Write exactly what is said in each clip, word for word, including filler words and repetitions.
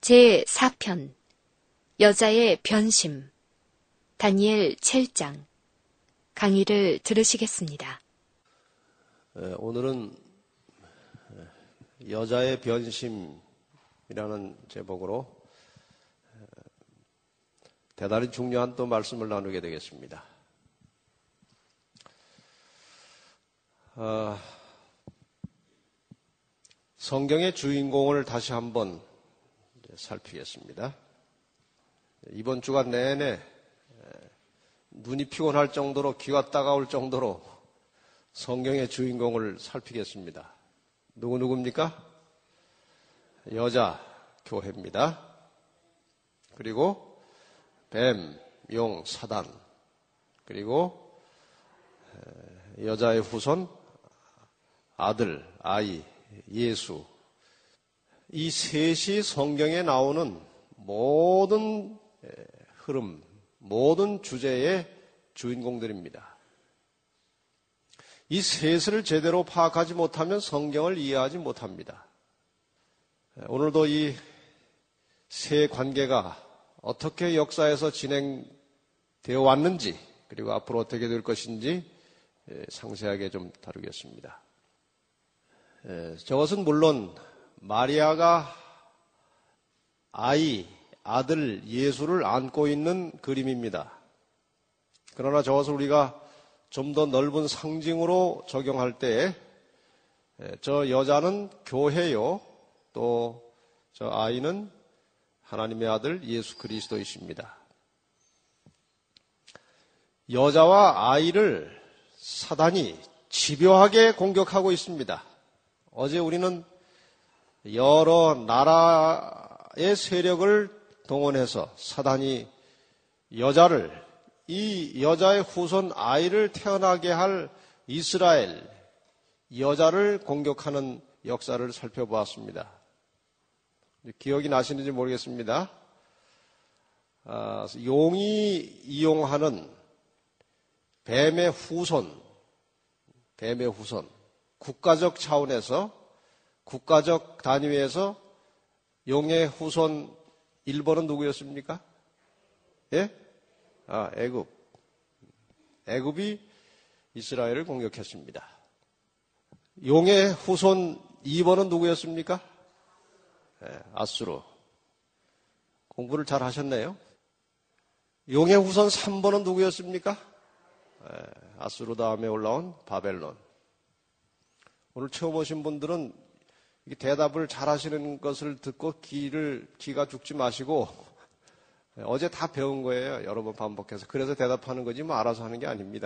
제사 편 여자의 변심 다니엘 칠 장 강의를 들으시겠습니다. 오늘은 여자의 변심이라는 제목으로 대단히 중요한 또 말씀을 나누게 되겠습니다. 어, 성경의 주인공을 다시 한번 살피겠습니다. 이번 주간 내내 눈이 피곤할 정도로 귀가 따가울 정도로 성경의 주인공을 살피겠습니다. 누구 누구입니까? 여자 교회입니다. 그리고 뱀, 용, 사단, 그리고 여자의 후손, 아들, 아이, 예수. 이 셋이 성경에 나오는 모든 흐름, 모든 주제의 주인공들입니다. 이 셋을 제대로 파악하지 못하면 성경을 이해하지 못합니다. 오늘도 이 세 관계가 어떻게 역사에서 진행되어 왔는지, 그리고 앞으로 어떻게 될 것인지 상세하게 좀 다루겠습니다. 저것은 물론 마리아가 아이, 아들 예수를 안고 있는 그림입니다. 그러나 저것을 우리가 좀 더 넓은 상징으로 적용할 때 저 여자는 교회요, 또 저 아이는 하나님의 아들 예수 그리스도이십니다. 여자와 아이를 사단이 집요하게 공격하고 있습니다. 어제 우리는 여러 나라의 세력을 동원해서 사단이 여자를, 이 여자의 후손 아이를 태어나게 할 이스라엘 여자를 공격하는 역사를 살펴보았습니다. 기억이 나시는지 모르겠습니다. 아, 용이 이용하는 뱀의 후손, 뱀의 후손, 국가적 차원에서, 국가적 단위에서 용의 후손 일 번은 누구였습니까? 예? 아, 애굽. 애굽이 이스라엘을 공격했습니다. 용의 후손 이 번은 누구였습니까? 예, 아수르. 공부를 잘 하셨네요. 용의 후손 삼 번은 누구였습니까? 예, 아수르 다음에 올라온 바벨론. 오늘 처음 오신 분들은 대답을 잘 하시는 것을 듣고 귀를, 귀가 죽지 마시고, 어제 다 배운 거예요. 여러 번 반복해서. 그래서 대답하는 거지 뭐 알아서 하는 게 아닙니다.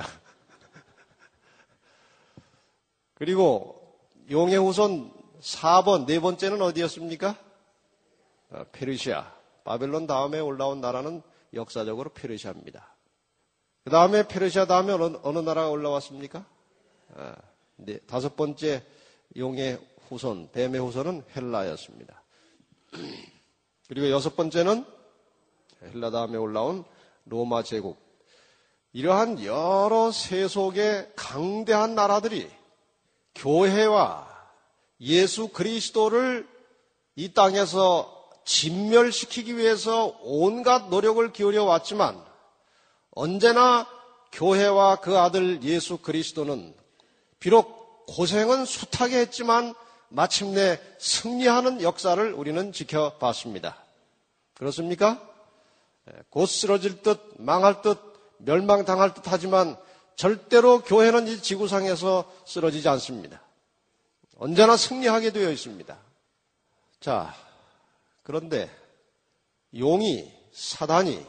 그리고 용의 후손 사 번, 네 번째는 어디였습니까? 페르시아. 바벨론 다음에 올라온 나라는 역사적으로 페르시아입니다. 그 다음에 페르시아 다음에 어느, 어느 나라가 올라왔습니까? 아, 네, 다섯 번째 용의 후손, 뱀의 후손은 헬라였습니다. 그리고 여섯 번째는 헬라 다음에 올라온 로마 제국. 이러한 여러 세속의 강대한 나라들이 교회와 예수 그리스도를 이 땅에서 진멸시키기 위해서 온갖 노력을 기울여 왔지만 언제나 교회와 그 아들 예수 그리스도는 비록 고생은 숱하게 했지만 마침내 승리하는 역사를 우리는 지켜봤습니다. 그렇습니까? 곧 쓰러질 듯, 망할 듯, 멸망당할 듯 하지만 절대로 교회는 이 지구상에서 쓰러지지 않습니다. 언제나 승리하게 되어 있습니다. 자, 그런데 용이, 사단이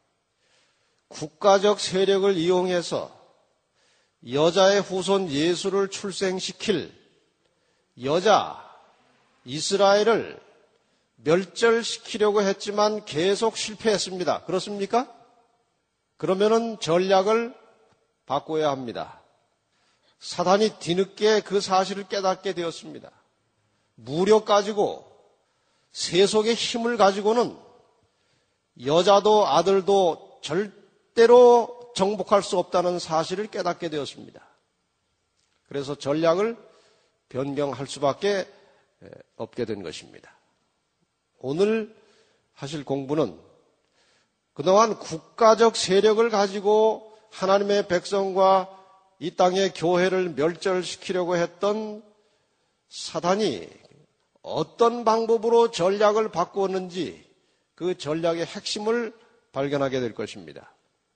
국가적 세력을 이용해서 여자의 후손 예수를 출생시킬 여자 이스라엘을 멸절시키려고 했지만 계속 실패했습니다. 그렇습니까? 그러면은 전략을 바꿔야 합니다. 사단이 뒤늦게 그 사실을 깨닫게 되었습니다. 무력 가지고, 세속의 힘을 가지고는 여자도 아들도 절대로 정복할 수 없다는 사실을 깨닫게 되었습니다. 그래서 전략을 변경할 수밖에 없게 된 것입니다. 오늘 하실 공부는 그동안 국가적 세력을 가지고 하나님의 백성과 이 땅의 교회를 멸절시키려고 했던 사단이 어떤 방법으로 전략을 바꾸었는지 그 전략의 핵심을 발견하게 될 것입니다.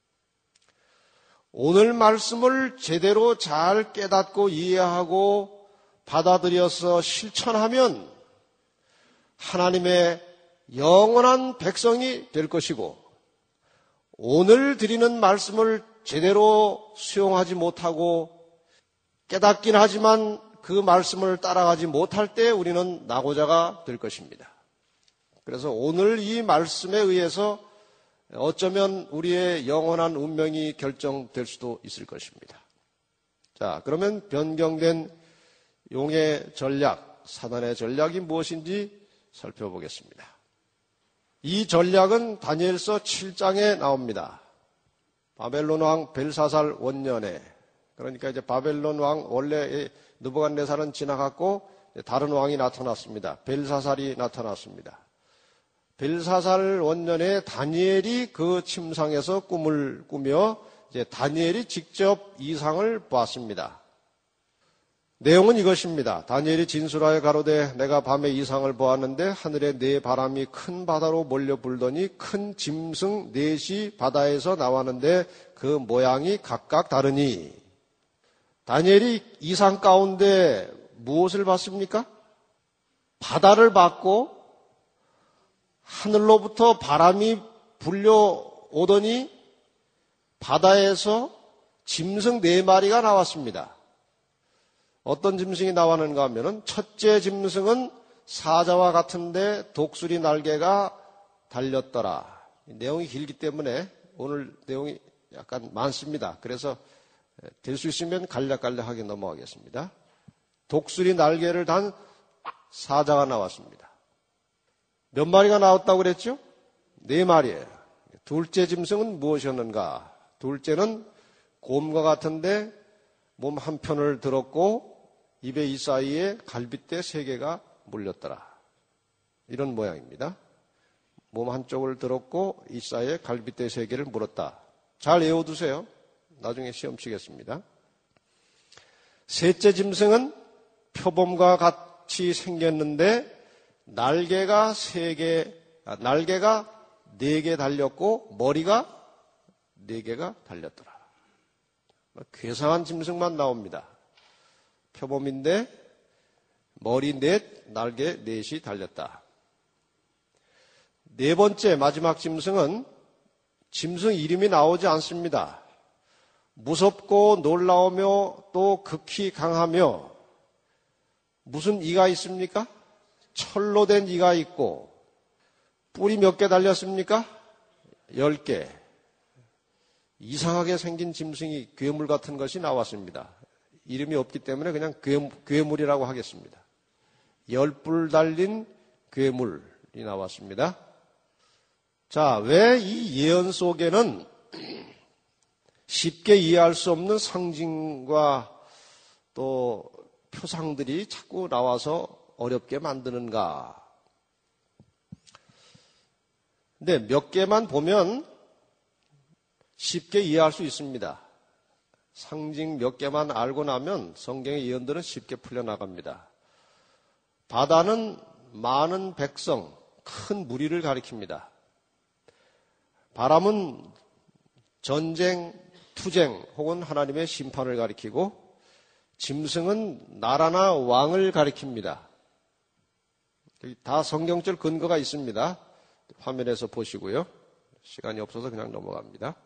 오늘 말씀을 제대로 잘 깨닫고 이해하고 받아들여서 실천하면 하나님의 영원한 백성이 될 것이고, 오늘 드리는 말씀을 제대로 수용하지 못하고 깨닫긴 하지만 그 말씀을 따라가지 못할 때 우리는 낙오자가 될 것입니다. 그래서 오늘 이 말씀에 의해서 어쩌면 우리의 영원한 운명이 결정될 수도 있을 것입니다. 자, 그러면 변경된 용의 전략, 사단의 전략이 무엇인지 살펴보겠습니다. 이 전략은 다니엘서 칠 장에 나옵니다. 바벨론 왕 벨사살 원년에, 그러니까 이제 바벨론 왕 원래 느부갓네살은 지나갔고 다른 왕이 나타났습니다. 벨사살이 나타났습니다. 벨사살 원년에 다니엘이 그 침상에서 꿈을 꾸며 이제 다니엘이 직접 이상을 보았습니다. 내용은 이것입니다. 다니엘이 진술하여 가로되 내가 밤에 이상을 보았는데 하늘에 네 바람이 큰 바다로 몰려 불더니 큰 짐승 넷이 바다에서 나왔는데 그 모양이 각각 다르니. 다니엘이 이상 가운데 무엇을 봤습니까? 바다를 봤고 하늘로부터 바람이 불려오더니 바다에서 짐승 네 마리가 나왔습니다. 어떤 짐승이 나왔는가 하면은 첫째 짐승은 사자와 같은데 독수리 날개가 달렸더라. 내용이 길기 때문에 오늘 내용이 약간 많습니다. 그래서 될 수 있으면 간략간략하게 넘어가겠습니다. 독수리 날개를 단 사자가 나왔습니다. 몇 마리가 나왔다고 그랬죠? 네 마리예요. 둘째 짐승은 무엇이었는가? 둘째는 곰과 같은데 몸 한편을 들었고 입에 이 사이에 갈빗대 세 개가 물렸더라. 이런 모양입니다. 몸 한쪽을 들었고 이 사이에 갈빗대 세 개를 물었다. 잘 외워두세요. 나중에 시험 치겠습니다. 셋째 짐승은 표범과 같이 생겼는데 날개가 세 개, 아, 날개가 네 개 달렸고 머리가 네 개가 달렸더라. 괴상한 짐승만 나옵니다. 표범인데 머리 넷, 날개 넷이 달렸다. 네 번째 마지막 짐승은 짐승 이름이 나오지 않습니다. 무섭고 놀라우며 또 극히 강하며 무슨 이가 있습니까? 철로 된 이가 있고 뿔이 몇 개 달렸습니까? 열 개. 이상하게 생긴 짐승이 괴물 같은 것이 나왔습니다. 이름이 없기 때문에 그냥 괴, 괴물이라고 하겠습니다. 열 뿔 달린 괴물이 나왔습니다. 자, 왜 이 예언 속에는 쉽게 이해할 수 없는 상징과 또 표상들이 자꾸 나와서 어렵게 만드는가? 근데 몇 개만 보면 쉽게 이해할 수 있습니다. 상징 몇 개만 알고 나면 성경의 예언들은 쉽게 풀려나갑니다. 바다는 많은 백성, 큰 무리를 가리킵니다. 바람은 전쟁, 투쟁 혹은 하나님의 심판을 가리키고 짐승은 나라나 왕을 가리킵니다. 다 성경적 근거가 있습니다. 화면에서 보시고요. 시간이 없어서 그냥 넘어갑니다.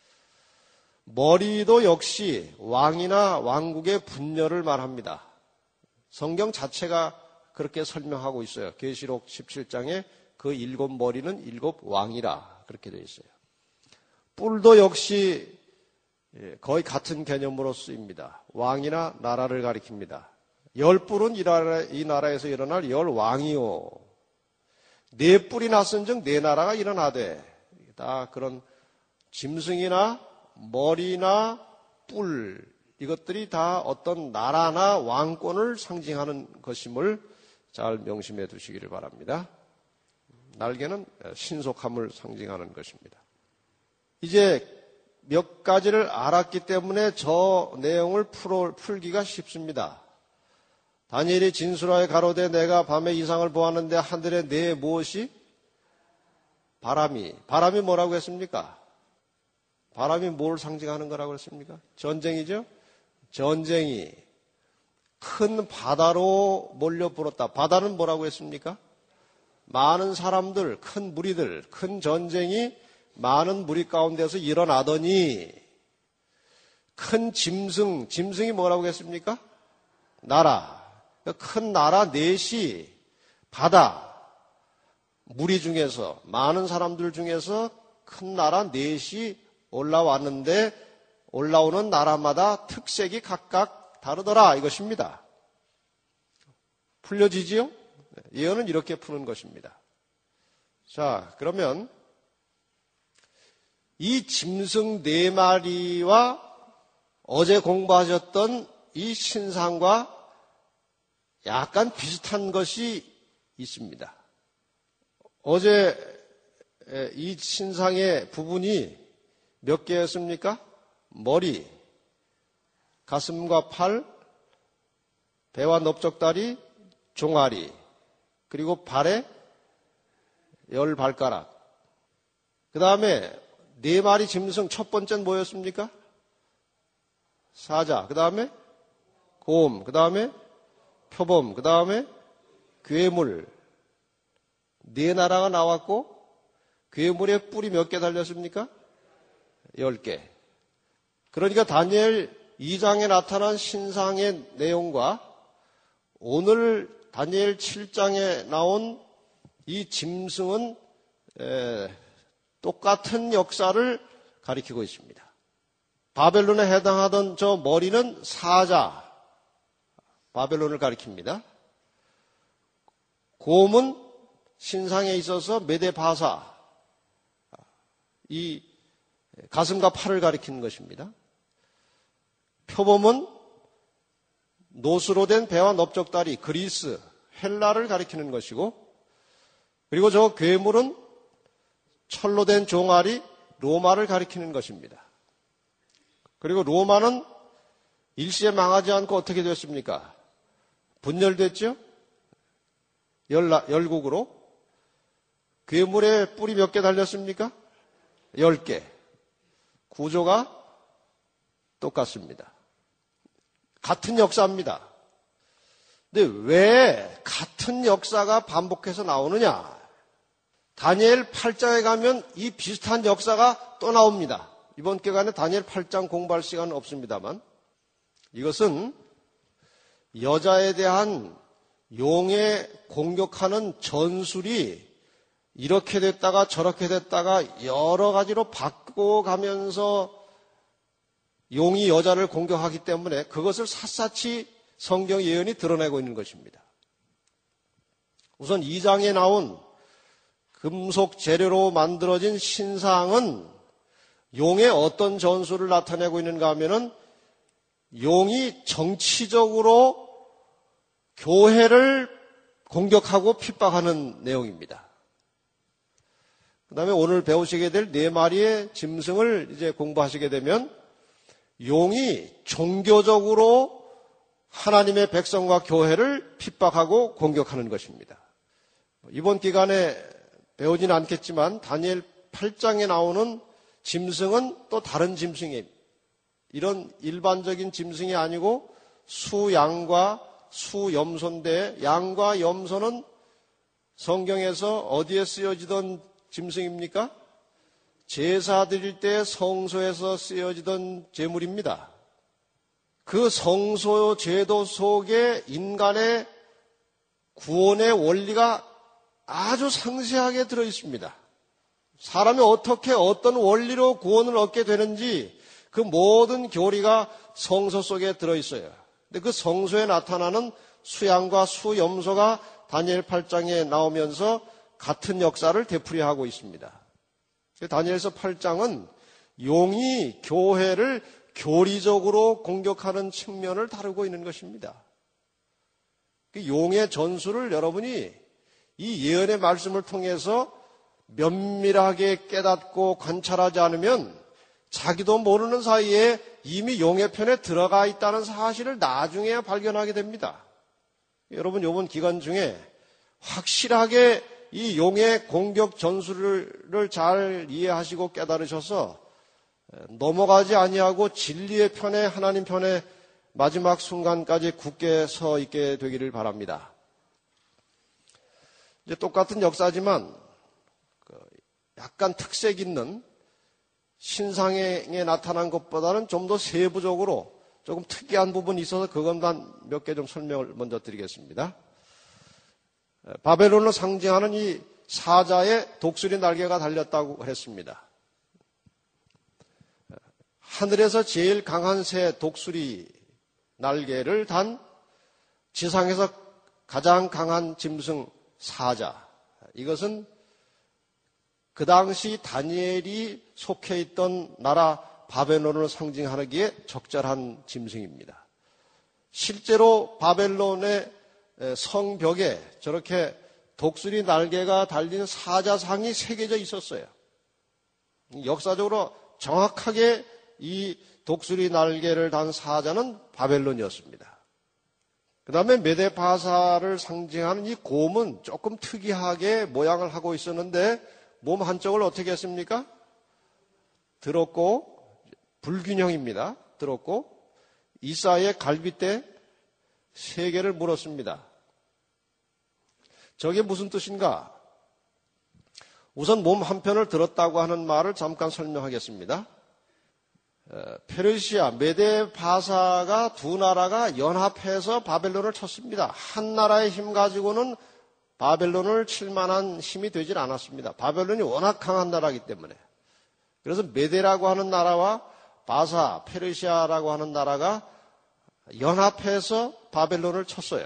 머리도 역시 왕이나 왕국의 분열을 말합니다. 성경 자체가 그렇게 설명하고 있어요. 계시록 십칠 장에 그 일곱 머리는 일곱 왕이라 그렇게 되어 있어요. 뿔도 역시 거의 같은 개념으로 쓰입니다. 왕이나 나라를 가리킵니다. 열 뿔은 이, 나라, 이 나라에서 일어날 열 왕이요. 네 뿔이 났은즉 네 나라가 일어나되. 다 그런 짐승이나 머리나 뿔 이것들이 다 어떤 나라나 왕권을 상징하는 것임을 잘 명심해 두시기를 바랍니다. 날개는 신속함을 상징하는 것입니다. 이제 몇 가지를 알았기 때문에 저 내용을 풀어, 풀기가 쉽습니다. 다니엘이 진술하여 가로되 내가 밤에 이상을 보았는데 하늘에 내 무엇이? 바람이. 바람이 뭐라고 했습니까? 바람이 뭘 상징하는 거라고 했습니까? 전쟁이죠? 전쟁이 큰 바다로 몰려 불었다. 바다는 뭐라고 했습니까? 많은 사람들, 큰 무리들, 큰 전쟁이 많은 무리 가운데서 일어나더니 큰 짐승, 짐승이 뭐라고 했습니까? 나라. 큰 나라 넷이 바다, 무리 중에서, 많은 사람들 중에서 큰 나라 넷이 올라왔는데 올라오는 나라마다 특색이 각각 다르더라 이것입니다. 풀려지지요? 예언은 이렇게 푸는 것입니다. 자, 그러면 이 짐승 네 마리와 어제 공부하셨던 이 신상과 약간 비슷한 것이 있습니다. 어제 이 신상의 부분이 몇 개였습니까? 머리, 가슴과 팔, 배와 넓적다리, 종아리, 그리고 발에 열 발가락. 그 다음에 네 마리 짐승 첫 번째는 뭐였습니까? 사자, 그 다음에 곰, 그 다음에 표범, 그 다음에 괴물. 네 나라가 나왔고 괴물의 뿔이 몇 개 달렸습니까? 열 개. 그러니까 다니엘 이 장에 나타난 신상의 내용과 오늘 다니엘 칠 장에 나온 이 짐승은 에, 똑같은 역사를 가리키고 있습니다. 바벨론에 해당하던 저 머리는 사자, 바벨론을 가리킵니다. 곰은 신상에 있어서 메데바사, 이 가슴과 팔을 가리키는 것입니다. 표범은 노수로 된 배와 넓적다리, 그리스, 헬라를 가리키는 것이고, 그리고 저 괴물은 철로 된 종아리, 로마를 가리키는 것입니다. 그리고 로마는 일시에 망하지 않고 어떻게 됐습니까? 분열됐죠? 열라, 열국으로. 괴물의 뿔이 몇 개 달렸습니까? 열 개. 구조가 똑같습니다. 같은 역사입니다. 근데 왜 같은 역사가 반복해서 나오느냐? 다니엘 팔 장에 가면 이 비슷한 역사가 또 나옵니다. 이번 기간에 다니엘 팔 장 공부할 시간은 없습니다만 이것은 여자에 대한 용에 공격하는 전술이 이렇게 됐다가 저렇게 됐다가 여러 가지로 바꿔가면서 용이 여자를 공격하기 때문에 그것을 샅샅이 성경 예언이 드러내고 있는 것입니다. 우선 이 장에 나온 금속 재료로 만들어진 신상은 용의 어떤 전술을 나타내고 있는가 하면은 용이 정치적으로 교회를 공격하고 핍박하는 내용입니다. 그 다음에 오늘 배우시게 될 네 마리의 짐승을 이제 공부하시게 되면 용이 종교적으로 하나님의 백성과 교회를 핍박하고 공격하는 것입니다. 이번 기간에 배우지는 않겠지만 다니엘 팔 장에 나오는 짐승은 또 다른 짐승이에요. 이런 일반적인 짐승이 아니고 수양과 수염소인데 양과 염소는 성경에서 어디에 쓰여지던 짐승입니까? 제사 드릴 때 성소에서 쓰여지던 제물입니다. 그 성소 제도 속에 인간의 구원의 원리가 아주 상세하게 들어 있습니다. 사람이 어떻게 어떤 원리로 구원을 얻게 되는지 그 모든 교리가 성소 속에 들어 있어요. 근데 그 성소에 나타나는 수양과 수염소가 다니엘 팔 장에 나오면서 같은 역사를 되풀이하고 있습니다. 다니엘서 팔 장은 용이 교회를 교리적으로 공격하는 측면을 다루고 있는 것입니다. 그 용의 전술을 여러분이 이 예언의 말씀을 통해서 면밀하게 깨닫고 관찰하지 않으면 자기도 모르는 사이에 이미 용의 편에 들어가 있다는 사실을 나중에야 발견하게 됩니다. 여러분, 이번 기간 중에 확실하게 이 용의 공격 전술을 잘 이해하시고 깨달으셔서 넘어가지 아니하고 진리의 편에, 하나님 편에 마지막 순간까지 굳게 서 있게 되기를 바랍니다. 이제 똑같은 역사지만 약간 특색 있는 신상에 나타난 것보다는 좀 더 세부적으로 조금 특이한 부분이 있어서 그것만 몇 개 좀 설명을 먼저 드리겠습니다. 바벨론을 상징하는 이 사자의 독수리 날개가 달렸다고 했습니다. 하늘에서 제일 강한 새 독수리 날개를 단 지상에서 가장 강한 짐승 사자. 이것은 그 당시 다니엘이 속해 있던 나라 바벨론을 상징하기에 적절한 짐승입니다. 실제로 바벨론의 성벽에 저렇게 독수리 날개가 달린 사자상이 새겨져 있었어요. 역사적으로 정확하게 이 독수리 날개를 단 사자는 바벨론이었습니다. 그 다음에 메데바사를 상징하는 이 곰은 조금 특이하게 모양을 하고 있었는데 몸 한쪽을 어떻게 했습니까? 들었고, 불균형입니다. 들었고, 이사의 갈빗대 세 개를 물었습니다. 저게 무슨 뜻인가? 우선 몸 한편을 들었다고 하는 말을 잠깐 설명하겠습니다. 페르시아, 메데바사가 두 나라가 연합해서 바벨론을 쳤습니다. 한 나라의 힘 가지고는 바벨론을 칠 만한 힘이 되질 않았습니다. 바벨론이 워낙 강한 나라이기 때문에. 그래서 메데라고 하는 나라와 바사, 페르시아라고 하는 나라가 연합해서 바벨론을 쳤어요.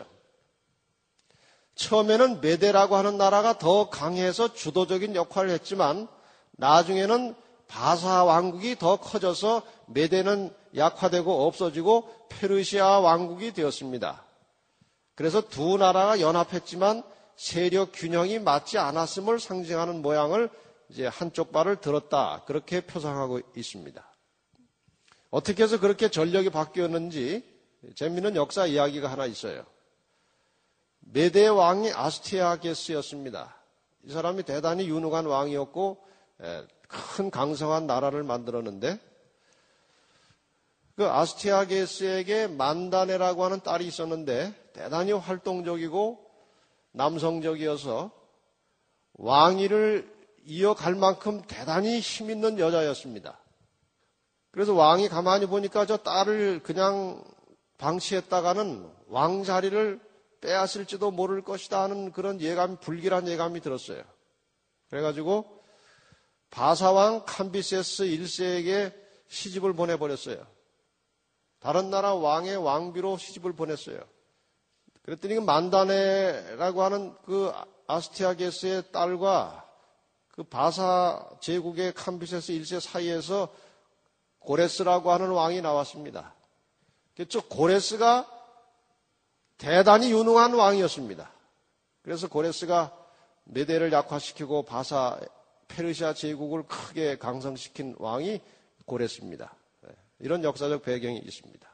처음에는 메데라고 하는 나라가 더 강해서 주도적인 역할을 했지만 나중에는 바사 왕국이 더 커져서 메데는 약화되고 없어지고 페르시아 왕국이 되었습니다. 그래서 두 나라가 연합했지만 세력 균형이 맞지 않았음을 상징하는 모양을 이제 한쪽 발을 들었다. 그렇게 표상하고 있습니다. 어떻게 해서 그렇게 전력이 바뀌었는지 재미있는 역사 이야기가 하나 있어요. 메대 왕이 아스티아게스였습니다. 이 사람이 대단히 유능한 왕이었고 큰 강성한 나라를 만들었는데 그 아스티아게스에게 만다네라고 하는 딸이 있었는데 대단히 활동적이고 남성적이어서 왕위를 이어갈 만큼 대단히 힘있는 여자였습니다. 그래서 왕이 가만히 보니까 저 딸을 그냥 방치했다가는 왕자리를 빼앗을지도 모를 것이다 하는 그런 예감이, 불길한 예감이 들었어요. 그래가지고 바사왕 캄비세스 일 세에게 시집을 보내버렸어요. 다른 나라 왕의 왕비로 시집을 보냈어요. 그랬더니 그 만다네라고 하는 그 아스티아게스의 딸과 그 바사 제국의 캄비세스 일 세 사이에서 고레스라고 하는 왕이 나왔습니다. 그렇죠? 고레스가 대단히 유능한 왕이었습니다. 그래서 고레스가 메데를 약화시키고 바사 페르시아 제국을 크게 강성시킨 왕이 고레스입니다. 이런 역사적 배경이 있습니다.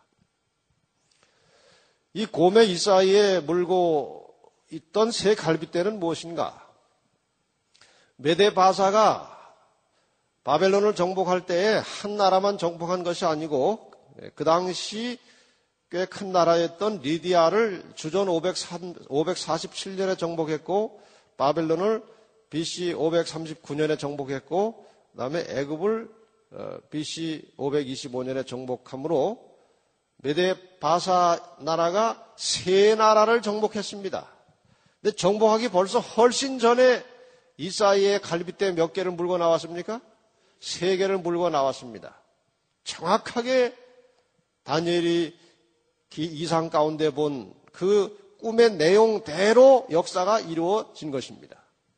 이 곰의 이 사이에 물고 있던 새 갈빗대는 무엇인가? 메데 바사가 바벨론을 정복할 때에 한 나라만 정복한 것이 아니고 그 당시 꽤 큰 나라였던 리디아를 주전 오백사십칠 년에 정복했고 바벨론을 비씨 오백삼십구 년에 정복했고 그다음에 애굽을 비씨 오백이십오 년에 정복함으로 메데 바사 나라가 세 나라를 정복했습니다. 근데 정복하기 벌써 훨씬 전에 이 사이에 갈빗대 몇 개를 물고 나왔습니까? 세 개를 물고 나왔습니다. 정확하게 다니엘이 이상 가운데 본 그 꿈의 내용대로 역사가 이루어진 것입니다.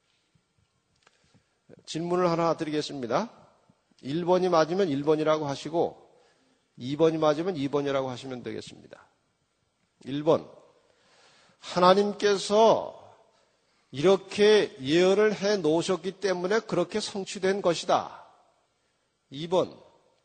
질문을 하나 드리겠습니다. 일 번이 맞으면 일 번이라고 하시고 이 번이 맞으면 이 번이라고 하시면 되겠습니다. 일 번, 하나님께서 이렇게 예언을 해 놓으셨기 때문에 그렇게 성취된 것이다. 이 번,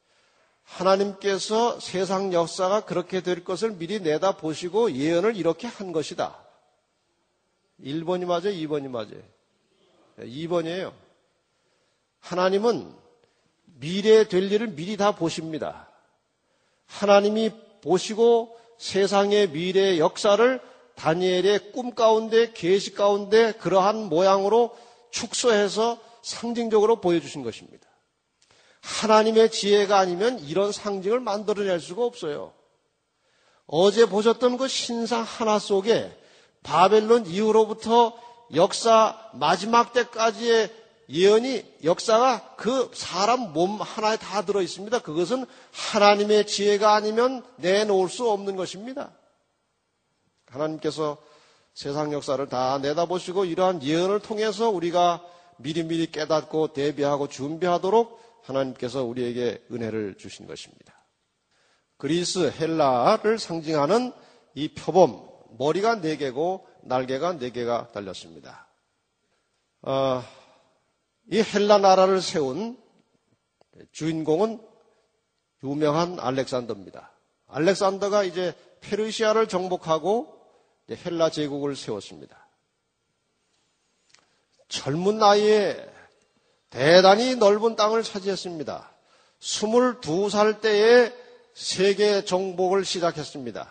하나님께서 세상 역사가 그렇게 될 것을 미리 내다보시고 예언을 이렇게 한 것이다. 일 번이 맞아요? 이 번이 맞아요? 이 번이에요. 하나님은 미래에 될 일을 미리 다 보십니다. 하나님이 보시고 세상의 미래의 역사를 다니엘의 꿈 가운데, 계시 가운데 그러한 모양으로 축소해서 상징적으로 보여주신 것입니다. 하나님의 지혜가 아니면 이런 상징을 만들어낼 수가 없어요. 어제 보셨던 그 신상 하나 속에 바벨론 이후로부터 역사 마지막 때까지의 예언이, 역사가 그 사람 몸 하나에 다 들어있습니다. 그것은 하나님의 지혜가 아니면 내놓을 수 없는 것입니다. 하나님께서 세상 역사를 다 내다보시고 이러한 예언을 통해서 우리가 미리미리 깨닫고 대비하고 준비하도록 하나님께서 우리에게 은혜를 주신 것입니다. 그리스, 헬라를 상징하는 이 표범, 머리가 네 개고 날개가 네 개가 달렸습니다. 어, 이 헬라 나라를 세운 주인공은 유명한 알렉산더입니다. 알렉산더가 이제 페르시아를 정복하고 헬라 제국을 세웠습니다. 젊은 나이에 대단히 넓은 땅을 차지했습니다. 스물두 살 때에 세계 정복을 시작했습니다.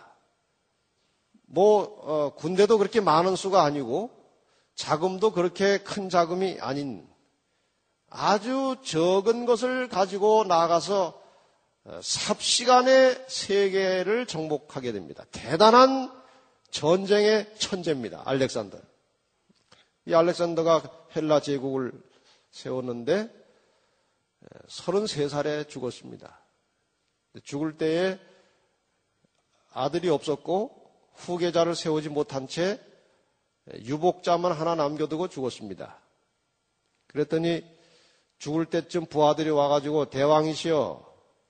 뭐 어, 군대도 그렇게 많은 수가 아니고 자금도 그렇게 큰 자금이 아닌 아주 적은 것을 가지고 나가서 삽시간에 세계를 정복하게 됩니다. 대단한 전쟁의 천재입니다. 알렉산더. 이 알렉산더가 헬라 제국을 세웠는데 서른세 살에 죽었습니다. 죽을 때에 아들이 없었고 후계자를 세우지 못한 채 유복자만 하나 남겨두고 죽었습니다. 그랬더니 죽을 때쯤 부하들이 와가지고 대왕이시여,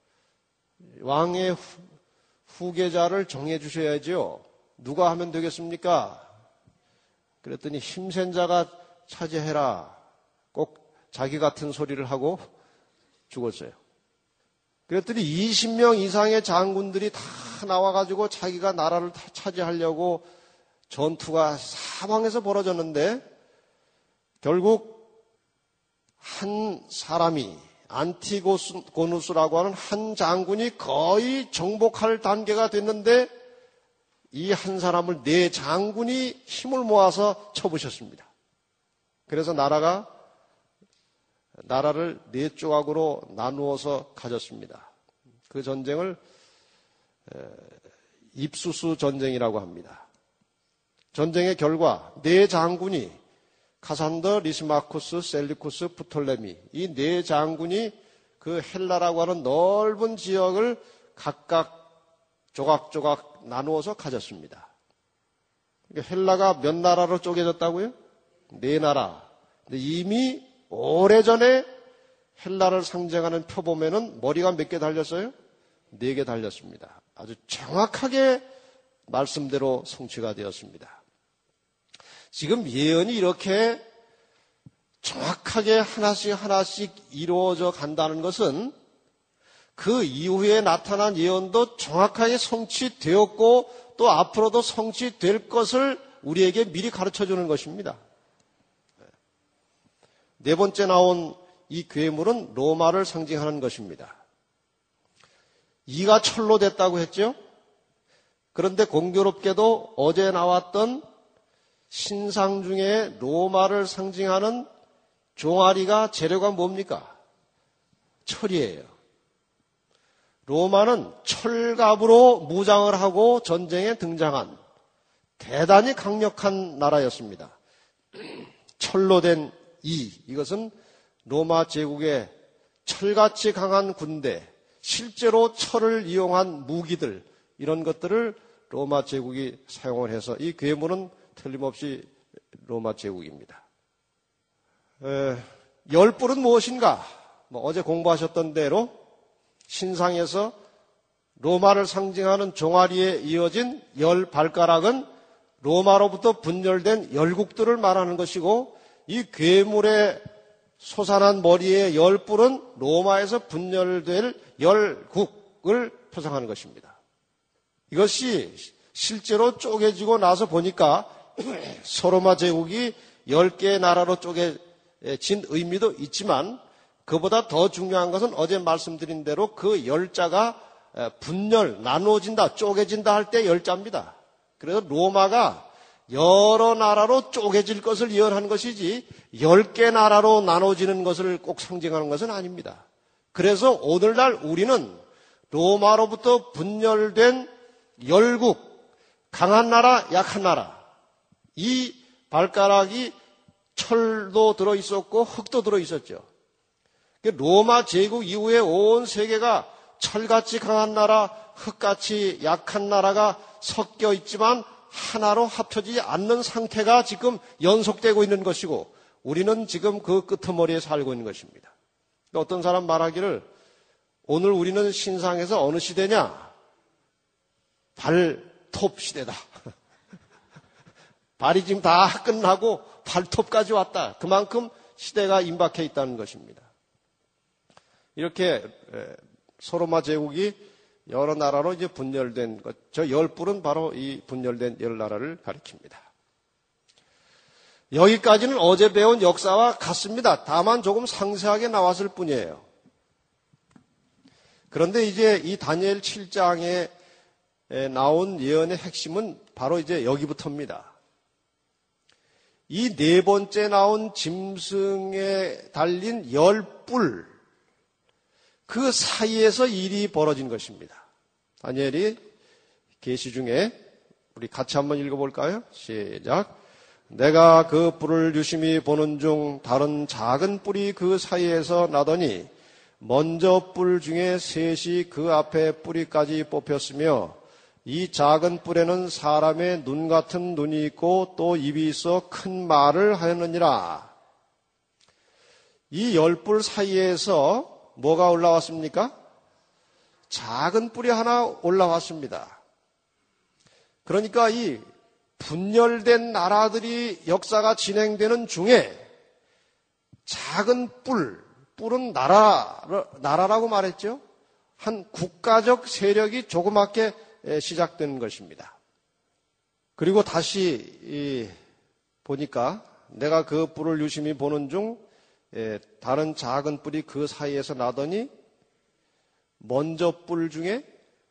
왕의 후, 후계자를 정해 주셔야죠. 누가 하면 되겠습니까? 그랬더니 힘센 자가 차지해라. 꼭 자기 같은 소리를 하고 죽었어요. 그랬더니 이십 명 이상의 장군들이 다 나와가지고 자기가 나라를 다 차지하려고 전투가 사방에서 벌어졌는데 결국 한 사람이, 안티고누스라고 하는 한 장군이 거의 정복할 단계가 됐는데 이 한 사람을 네 장군이 힘을 모아서 쳐부셨습니다. 그래서 나라가 나라를 네 조각으로 나누어서 가졌습니다. 그 전쟁을 입수수 전쟁이라고 합니다. 전쟁의 결과 네 장군이 카산더, 리시마쿠스, 셀리쿠스, 프톨레미, 이 네 장군이 그 헬라라고 하는 넓은 지역을 각각 조각조각 나누어서 가졌습니다. 그러니까 헬라가 몇 나라로 쪼개졌다고요? 네 나라. 근데 이미 오래전에 헬라를 상징하는 표범에는 머리가 몇 개 달렸어요? 네 개 달렸습니다. 아주 정확하게 말씀대로 성취가 되었습니다. 지금 예언이 이렇게 정확하게 하나씩 하나씩 이루어져 간다는 것은 그 이후에 나타난 예언도 정확하게 성취되었고 또 앞으로도 성취될 것을 우리에게 미리 가르쳐 주는 것입니다. 네 번째 나온 이 괴물은 로마를 상징하는 것입니다. 이가 철로 됐다고 했죠? 그런데 공교롭게도 어제 나왔던 신상 중에 로마를 상징하는 종아리가 재료가 뭡니까? 철이에요. 로마는 철갑으로 무장을 하고 전쟁에 등장한 대단히 강력한 나라였습니다. 철로 된 이, 이것은 로마 제국의 철같이 강한 군대, 실제로 철을 이용한 무기들, 이런 것들을 로마 제국이 사용을 해서 이 괴물은 틀림없이 로마 제국입니다. 에, 열뿔은 무엇인가? 뭐 어제 공부하셨던 대로 신상에서 로마를 상징하는 종아리에 이어진 열 발가락은 로마로부터 분열된 열국들을 말하는 것이고, 이 괴물의 솟아난 머리의 열 뿔은 로마에서 분열될 열국을 표상하는 것입니다. 이것이 실제로 쪼개지고 나서 보니까 소로마 제국이 열 개의 나라로 쪼개진 의미도 있지만, 그보다 더 중요한 것은 어제 말씀드린 대로 그 열자가 분열, 나누어진다, 쪼개진다 할 때 열자입니다. 그래서 로마가 여러 나라로 쪼개질 것을 예언한 것이지 열 개 나라로 나눠지는 것을 꼭 상징하는 것은 아닙니다. 그래서 오늘날 우리는 로마로부터 분열된 열국, 강한 나라, 약한 나라, 이 발가락이 철도 들어있었고 흙도 들어있었죠. 로마 제국 이후에 온 세계가 철같이 강한 나라, 흙같이 약한 나라가 섞여 있지만 하나로 합쳐지지 않는 상태가 지금 연속되고 있는 것이고, 우리는 지금 그 끄트머리에 살고 있는 것입니다. 어떤 사람 말하기를, 오늘 우리는 신상에서 어느 시대냐? 발톱 시대다. 발이 지금 다 끝나고 발톱까지 왔다. 그만큼 시대가 임박해 있다는 것입니다. 이렇게 소로마 제국이 여러 나라로 이제 분열된 것, 저 열 뿔은 바로 이 분열된 열 나라를 가리킵니다. 여기까지는 어제 배운 역사와 같습니다. 다만 조금 상세하게 나왔을 뿐이에요. 그런데 이제 이 다니엘 칠 장에 나온 예언의 핵심은 바로 이제 여기부터입니다. 이 네 번째 나온 짐승에 달린 열 뿔, 그 사이에서 일이 벌어진 것입니다. 다니엘이 계시 중에 우리 같이 한번 읽어볼까요? 시작. 내가 그 뿔을 유심히 보는 중 다른 작은 뿔이 그 사이에서 나더니 먼저 뿔 중에 셋이 그 앞에 뿌리까지 뽑혔으며, 이 작은 뿔에는 사람의 눈 같은 눈이 있고 또 입이 있어 큰 말을 하였느니라. 이 열 뿔 사이에서 뭐가 올라왔습니까? 작은 뿔이 하나 올라왔습니다. 그러니까 이 분열된 나라들이 역사가 진행되는 중에 작은 뿔, 뿔은 나라, 나라라고 말했죠. 한 국가적 세력이 조그맣게 시작된 것입니다. 그리고 다시 보니까 내가 그 뿔을 유심히 보는 중 예, 다른 작은 뿔이 그 사이에서 나더니 먼저 뿔 중에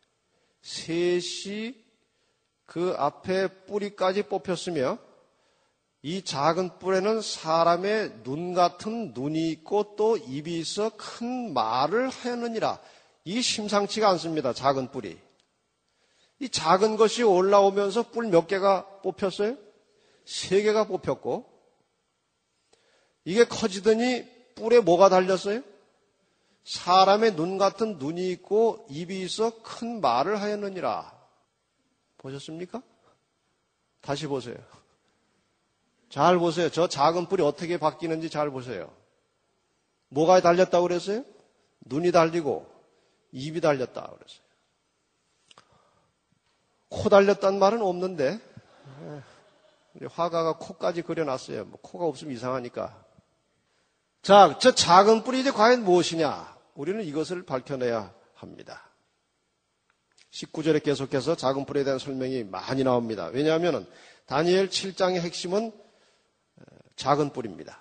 셋이 그 앞에 뿌리까지 뽑혔으며, 이 작은 뿔에는 사람의 눈 같은 눈이 있고 또 입이 있어 큰 말을 하였느니라. 이 심상치가 않습니다. 작은 뿔이. 이 작은 것이 올라오면서 뿔 몇 개가 뽑혔어요? 세 개가 뽑혔고, 이게 커지더니 뿔에 뭐가 달렸어요? 사람의 눈 같은 눈이 있고 입이 있어 큰 말을 하였느니라. 보셨습니까? 다시 보세요. 잘 보세요. 저 작은 뿔이 어떻게 바뀌는지 잘 보세요. 뭐가 달렸다고 그랬어요? 눈이 달리고 입이 달렸다고 그랬어요. 코 달렸다는 말은 없는데, 화가가 코까지 그려놨어요. 뭐 코가 없으면 이상하니까. 자, 저 작은 뿔이 이제 과연 무엇이냐? 우리는 이것을 밝혀내야 합니다. 십구 절에 계속해서 작은 뿔에 대한 설명이 많이 나옵니다. 왜냐하면 다니엘 칠 장의 핵심은 작은 뿔입니다.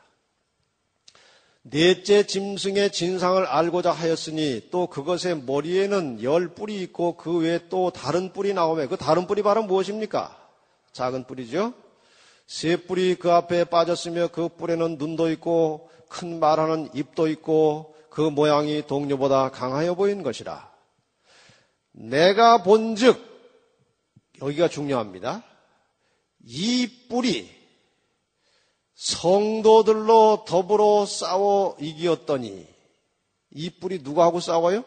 넷째 짐승의 진상을 알고자 하였으니 또 그것의 머리에는 열 뿔이 있고 그 외에 또 다른 뿔이 나오며, 그 다른 뿔이 바로 무엇입니까? 작은 뿔이죠. 세 뿔이 그 앞에 빠졌으며 그 뿔에는 눈도 있고 큰 말하는 입도 있고 그 모양이 동료보다 강하여 보이는 것이라. 내가 본즉, 여기가 중요합니다. 이 뿔이 성도들로 더불어 싸워 이기었더니, 이 뿔이 누구하고 싸워요?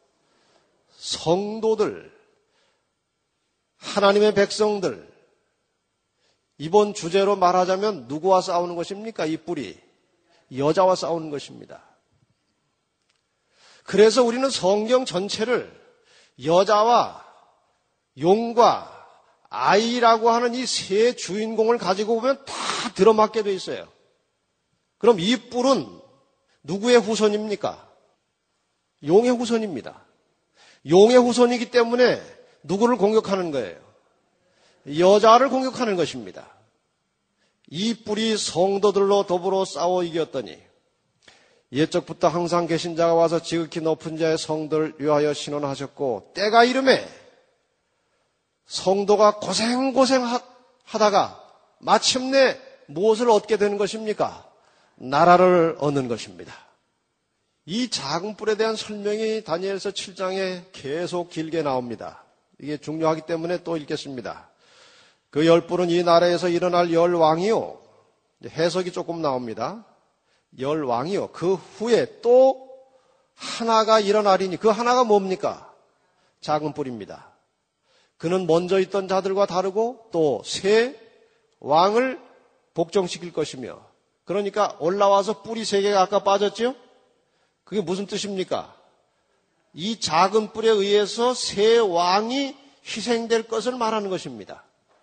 성도들, 하나님의 백성들. 이번 주제로 말하자면 누구와 싸우는 것입니까? 이 뿔이 여자와 싸우는 것입니다. 그래서 우리는 성경 전체를 여자와 용과 아이라고 하는 이 세 주인공을 가지고 보면 다 들어맞게 돼 있어요. 그럼 이 뿔은 누구의 후손입니까? 용의 후손입니다. 용의 후손이기 때문에 누구를 공격하는 거예요? 여자를 공격하는 것입니다. 이 뿔이 성도들로 더불어 싸워 이겼더니 옛적부터 항상 계신 자가 와서 지극히 높은 자의 성도를 위하여 신원하셨고 때가 이름에 성도가 고생고생 하다가 마침내 무엇을 얻게 되는 것입니까? 나라를 얻는 것입니다. 이 작은 뿔에 대한 설명이 다니엘서 칠 장에 계속 길게 나옵니다. 이게 중요하기 때문에 또 읽겠습니다. 그 열 뿔은 이 나라에서 일어날 열 왕이요. 해석이 조금 나옵니다. 열 왕이요. 그 후에 또 하나가 일어나리니 그 하나가 뭡니까? 작은 뿔입니다. 그는 먼저 있던 자들과 다르고 또 새 왕을 복종시킬 것이며 그러니까 올라와서 뿔이 세 개가 아까 빠졌죠? 그게 무슨 뜻입니까? 이 작은 뿔에 의해서 새 왕이 희생될 것을 말하는 것입니다.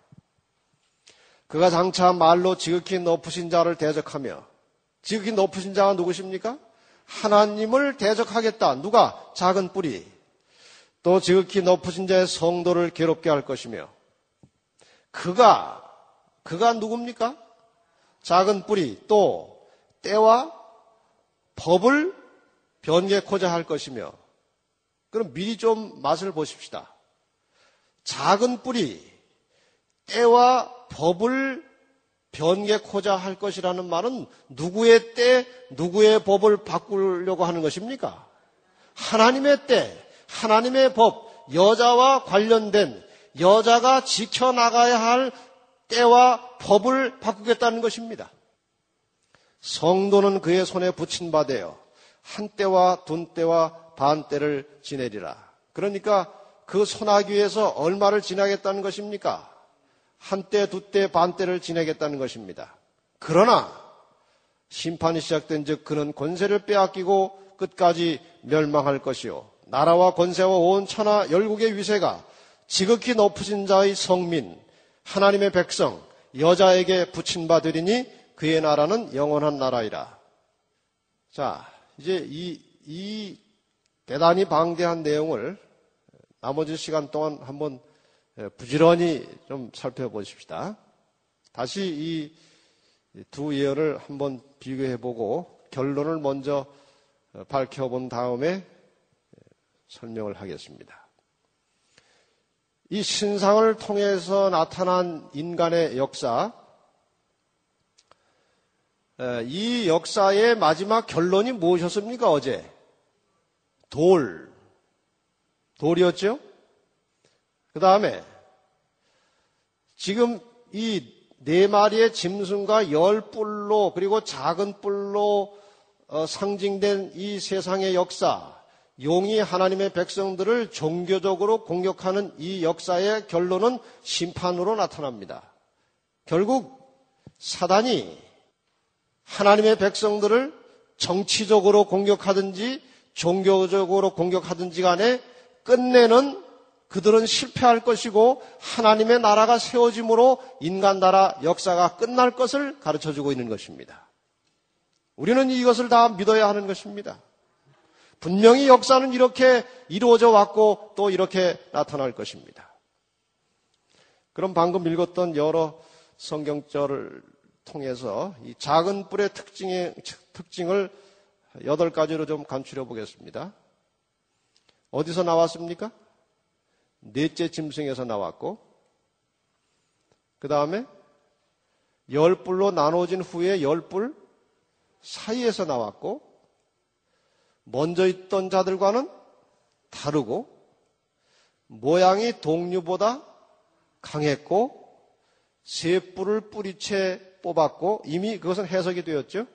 그가 장차 말로 지극히 높으신 자를 대적하며 지극히 높으신 자가 누구십니까? 하나님을 대적하겠다. 누가? 작은 뿔이. 또 지극히 높으신 자의 성도를 괴롭게 할 것이며 그가 그가 누굽니까? 작은 뿔이 또 때와 법을 변개코자 할 것이며 그럼 미리 좀 맛을 보십시다. 작은 뿔이 때와 법을 변개코자 할 것이라는 말은 누구의 때, 누구의 법을 바꾸려고 하는 것입니까? 하나님의 때, 하나님의 법, 여자와 관련된 여자가 지켜나가야 할 때와 법을 바꾸겠다는 것입니다. 성도는 그의 손에 붙인 바 되어 한 때와 둔 때와 반 때를 지내리라. 그러니까 그 소나기에서 얼마를 지나겠다는 것입니까? 한 때, 두 때, 반 때를 지내겠다는 것입니다. 그러나 심판이 시작된 즉 그는 권세를 빼앗기고 끝까지 멸망할 것이요 나라와 권세와 온 천하 열국의 위세가 지극히 높으신 자의 성민 하나님의 백성 여자에게 붙인 바 되리니 그의 나라는 영원한 나라이라. 자, 이제 이, 이 대단히 방대한 내용을 나머지 시간 동안 한번 부지런히 좀 살펴보십시다. 다시 이 두 예언을 한번 비교해보고 결론을 먼저 밝혀본 다음에 설명을 하겠습니다. 이 신상을 통해서 나타난 인간의 역사, 이 역사의 마지막 결론이 무엇이었습니까? 어제 돌, 돌이었죠? 그 다음에 지금 이 네 마리의 짐승과 열 뿔로 그리고 작은 뿔로 상징된 이 세상의 역사, 용이 하나님의 백성들을 종교적으로 공격하는 이 역사의 결론은 심판으로 나타납니다. 결국 사단이 하나님의 백성들을 정치적으로 공격하든지 종교적으로 공격하든지 간에 끝내는 그들은 실패할 것이고 하나님의 나라가 세워짐으로 인간 나라 역사가 끝날 것을 가르쳐주고 있는 것입니다. 우리는 이것을 다 믿어야 하는 것입니다. 분명히 역사는 이렇게 이루어져 왔고 또 이렇게 나타날 것입니다. 그럼 방금 읽었던 여러 성경절을 통해서 이 작은 뿔의 특징의, 특징을 여덟 가지로 좀 간추려 보겠습니다. 어디서 나왔습니까? 넷째 짐승에서 나왔고, 그 다음에 열 뿔로 나눠진 후에 열 뿔 사이에서 나왔고, 먼저 있던 자들과는 다르고, 모양이 동류보다 강했고, 세 뿔을 뿌리채 뽑았고, 이미 그것은 해석이 되었죠.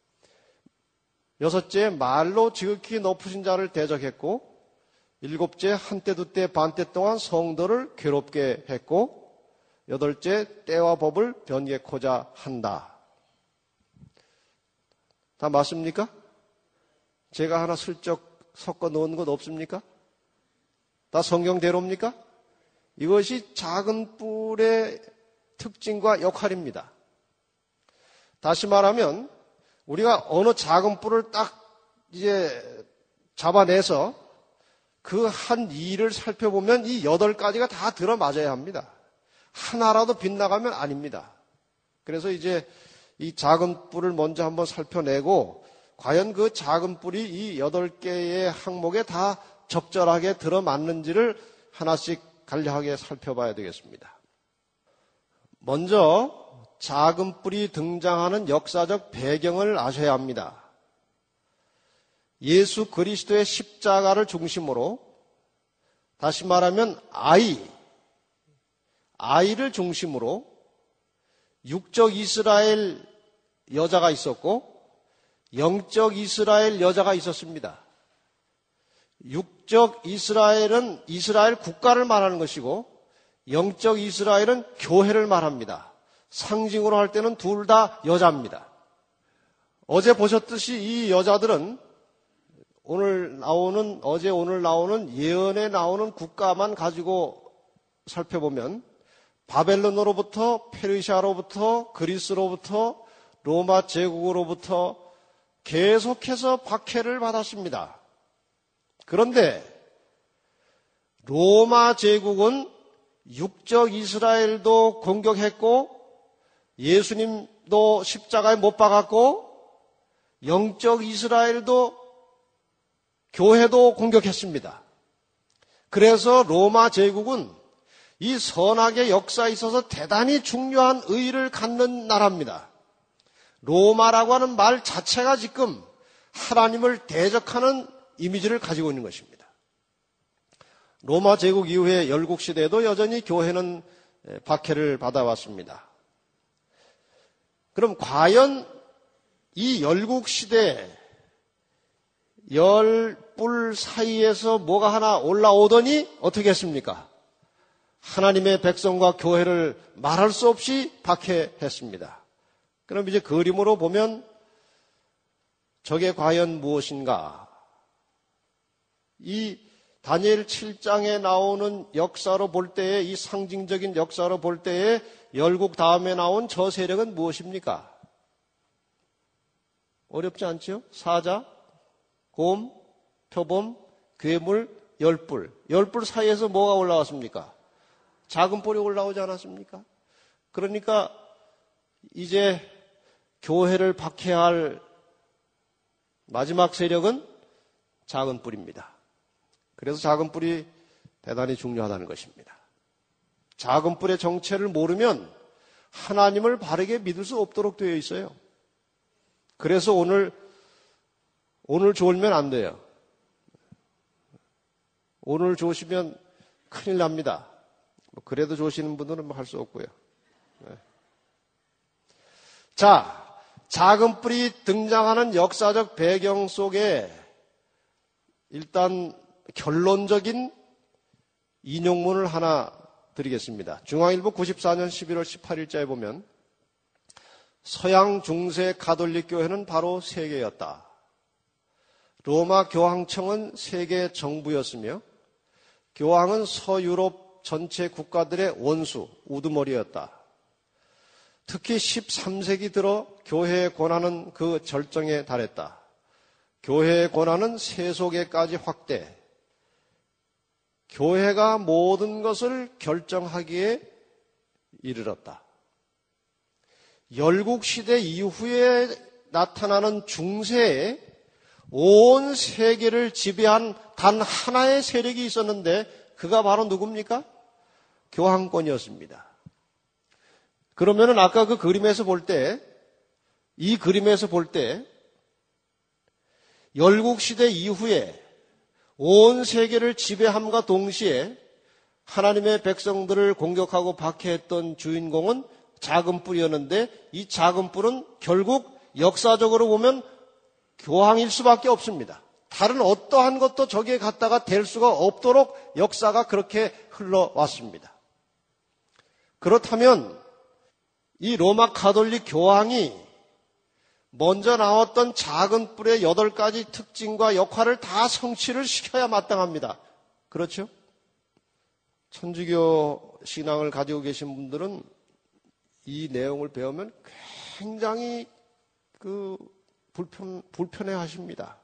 여섯째, 말로 지극히 높으신 자를 대적했고, 일곱째, 한때 두때 반때 동안 성도를 괴롭게 했고, 여덟째, 때와 법을 변개코자 한다. 다 맞습니까? 제가 하나 슬쩍 섞어 놓은 것 없습니까? 다 성경대로입니까? 이것이 작은 뿔의 특징과 역할입니다. 다시 말하면 우리가 어느 작은 뿔을 딱 이제 잡아내서 그 한 일을 살펴보면 이 여덟 가지가 다 들어맞아야 합니다. 하나라도 빗나가면 아닙니다. 그래서 이제 이 작은 뿔을 먼저 한번 살펴내고 과연 그 작은 뿔이 이 여덟 개의 항목에 다 적절하게 들어맞는지를 하나씩 간략하게 살펴봐야 되겠습니다. 먼저 작은 뿔이 등장하는 역사적 배경을 아셔야 합니다. 예수 그리스도의 십자가를 중심으로, 다시 말하면 아이, 아이를 중심으로 육적 이스라엘 여자가 있었고 영적 이스라엘 여자가 있었습니다. 육적 이스라엘은 이스라엘 국가를 말하는 것이고 영적 이스라엘은 교회를 말합니다. 상징으로 할 때는 둘 다 여자입니다. 어제 보셨듯이 이 여자들은 오늘 나오는, 어제 오늘 나오는 예언에 나오는 국가만 가지고 살펴보면 바벨론으로부터 페르시아로부터 그리스로부터 로마 제국으로부터 계속해서 박해를 받았습니다. 그런데 로마 제국은 육적 이스라엘도 공격했고 예수님도 십자가에 못 박았고 영적 이스라엘도 교회도 공격했습니다. 그래서 로마 제국은 이 선악의 역사에 있어서 대단히 중요한 의의를 갖는 나라입니다. 로마라고 하는 말 자체가 지금 하나님을 대적하는 이미지를 가지고 있는 것입니다. 로마 제국 이후에 열국 시대에도 여전히 교회는 박해를 받아왔습니다. 그럼 과연 이 열국 시대 열 뿔 사이에서 뭐가 하나 올라오더니 어떻게 했습니까? 하나님의 백성과 교회를 말할 수 없이 박해했습니다. 그럼 이제 그림으로 보면 저게 과연 무엇인가? 이 다니엘 칠 장에 나오는 역사로 볼 때에, 이 상징적인 역사로 볼 때에 열국 다음에 나온 저 세력은 무엇입니까? 어렵지 않죠? 사자, 곰, 표범, 괴물, 열뿔. 열뿔 사이에서 뭐가 올라왔습니까? 작은 뿔이 올라오지 않았습니까? 그러니까 이제 교회를 박해할 마지막 세력은 작은 뿔입니다. 그래서 작은 뿔이 대단히 중요하다는 것입니다. 작은 뿔의 정체를 모르면 하나님을 바르게 믿을 수 없도록 되어 있어요. 그래서 오늘 오늘 졸면 안 돼요. 오늘 조시면 큰일 납니다. 그래도 조시는 분들은 할 수 없고요. 네. 자, 작은 뿔이 등장하는 역사적 배경 속에 일단 결론적인 인용문을 하나 드리겠습니다. 중앙일보 구십사 년 십일월 십팔일자에 보면 서양 중세 가톨릭 교회는 바로 세 개였다. 로마 교황청은 세계 정부였으며 교황은 서유럽 전체 국가들의 원수, 우두머리였다. 특히 십삼 세기 들어 교회의 권한은 그 절정에 달했다. 교회의 권한은 세속에까지 확대. 교회가 모든 것을 결정하기에 이르렀다. 열국시대 이후에 나타나는 중세에 온 세계를 지배한 단 하나의 세력이 있었는데 그가 바로 누굽니까? 교황권이었습니다. 그러면은 아까 그 그림에서 볼 때, 이 그림에서 볼 때 열국시대 이후에 온 세계를 지배함과 동시에 하나님의 백성들을 공격하고 박해했던 주인공은 작은 뿔이었는데 이 작은 뿔은 결국 역사적으로 보면 교황일 수밖에 없습니다. 다른 어떠한 것도 저기에 갖다가 될 수가 없도록 역사가 그렇게 흘러왔습니다. 그렇다면 이 로마 가톨릭 교황이 먼저 나왔던 작은 뿔의 여덟 가지 특징과 역할을 다 성취를 시켜야 마땅합니다. 그렇죠? 천주교 신앙을 가지고 계신 분들은 이 내용을 배우면 굉장히 그 불편, 불편해 하십니다.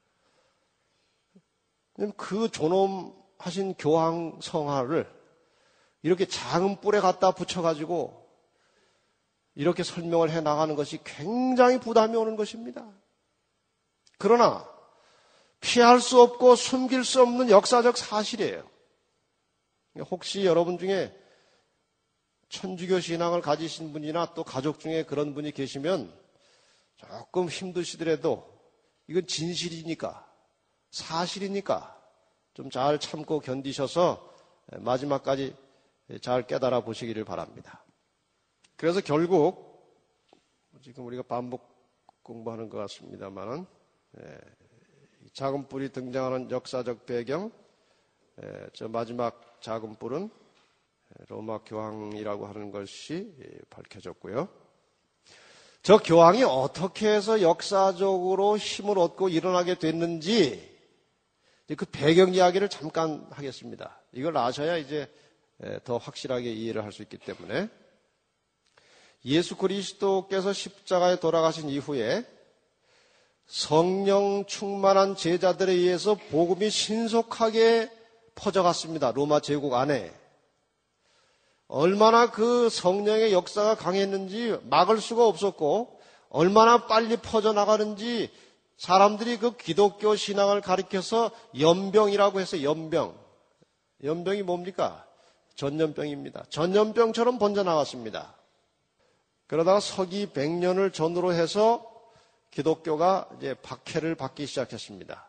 그 존엄하신 교황 성화를 이렇게 작은 뿔에 갖다 붙여가지고 이렇게 설명을 해 나가는 것이 굉장히 부담이 오는 것입니다. 그러나 피할 수 없고 숨길 수 없는 역사적 사실이에요. 혹시 여러분 중에 천주교 신앙을 가지신 분이나 또 가족 중에 그런 분이 계시면 조금 힘드시더라도 이건 진실이니까, 사실이니까 좀 잘 참고 견디셔서 마지막까지 잘 깨달아 보시기를 바랍니다. 그래서 결국 지금 우리가 반복 공부하는 것 같습니다만은 작은 뿔이 등장하는 역사적 배경, 저 마지막 작은 뿔은 로마 교황이라고 하는 것이 밝혀졌고요. 저 교황이 어떻게 해서 역사적으로 힘을 얻고 일어나게 됐는지 그 배경 이야기를 잠깐 하겠습니다. 이걸 아셔야 이제 더 확실하게 이해를 할 수 있기 때문에 예수 그리스도께서 십자가에 돌아가신 이후에 성령 충만한 제자들에 의해서 복음이 신속하게 퍼져갔습니다. 로마 제국 안에. 얼마나 그 성령의 역사가 강했는지 막을 수가 없었고 얼마나 빨리 퍼져나가는지 사람들이 그 기독교 신앙을 가리켜서 연병이라고 해서 연병. 연병이 뭡니까? 전염병입니다. 전염병처럼 번져나갔습니다. 그러다가 서기 백 년을 전후로 해서 기독교가 이제 박해를 받기 시작했습니다.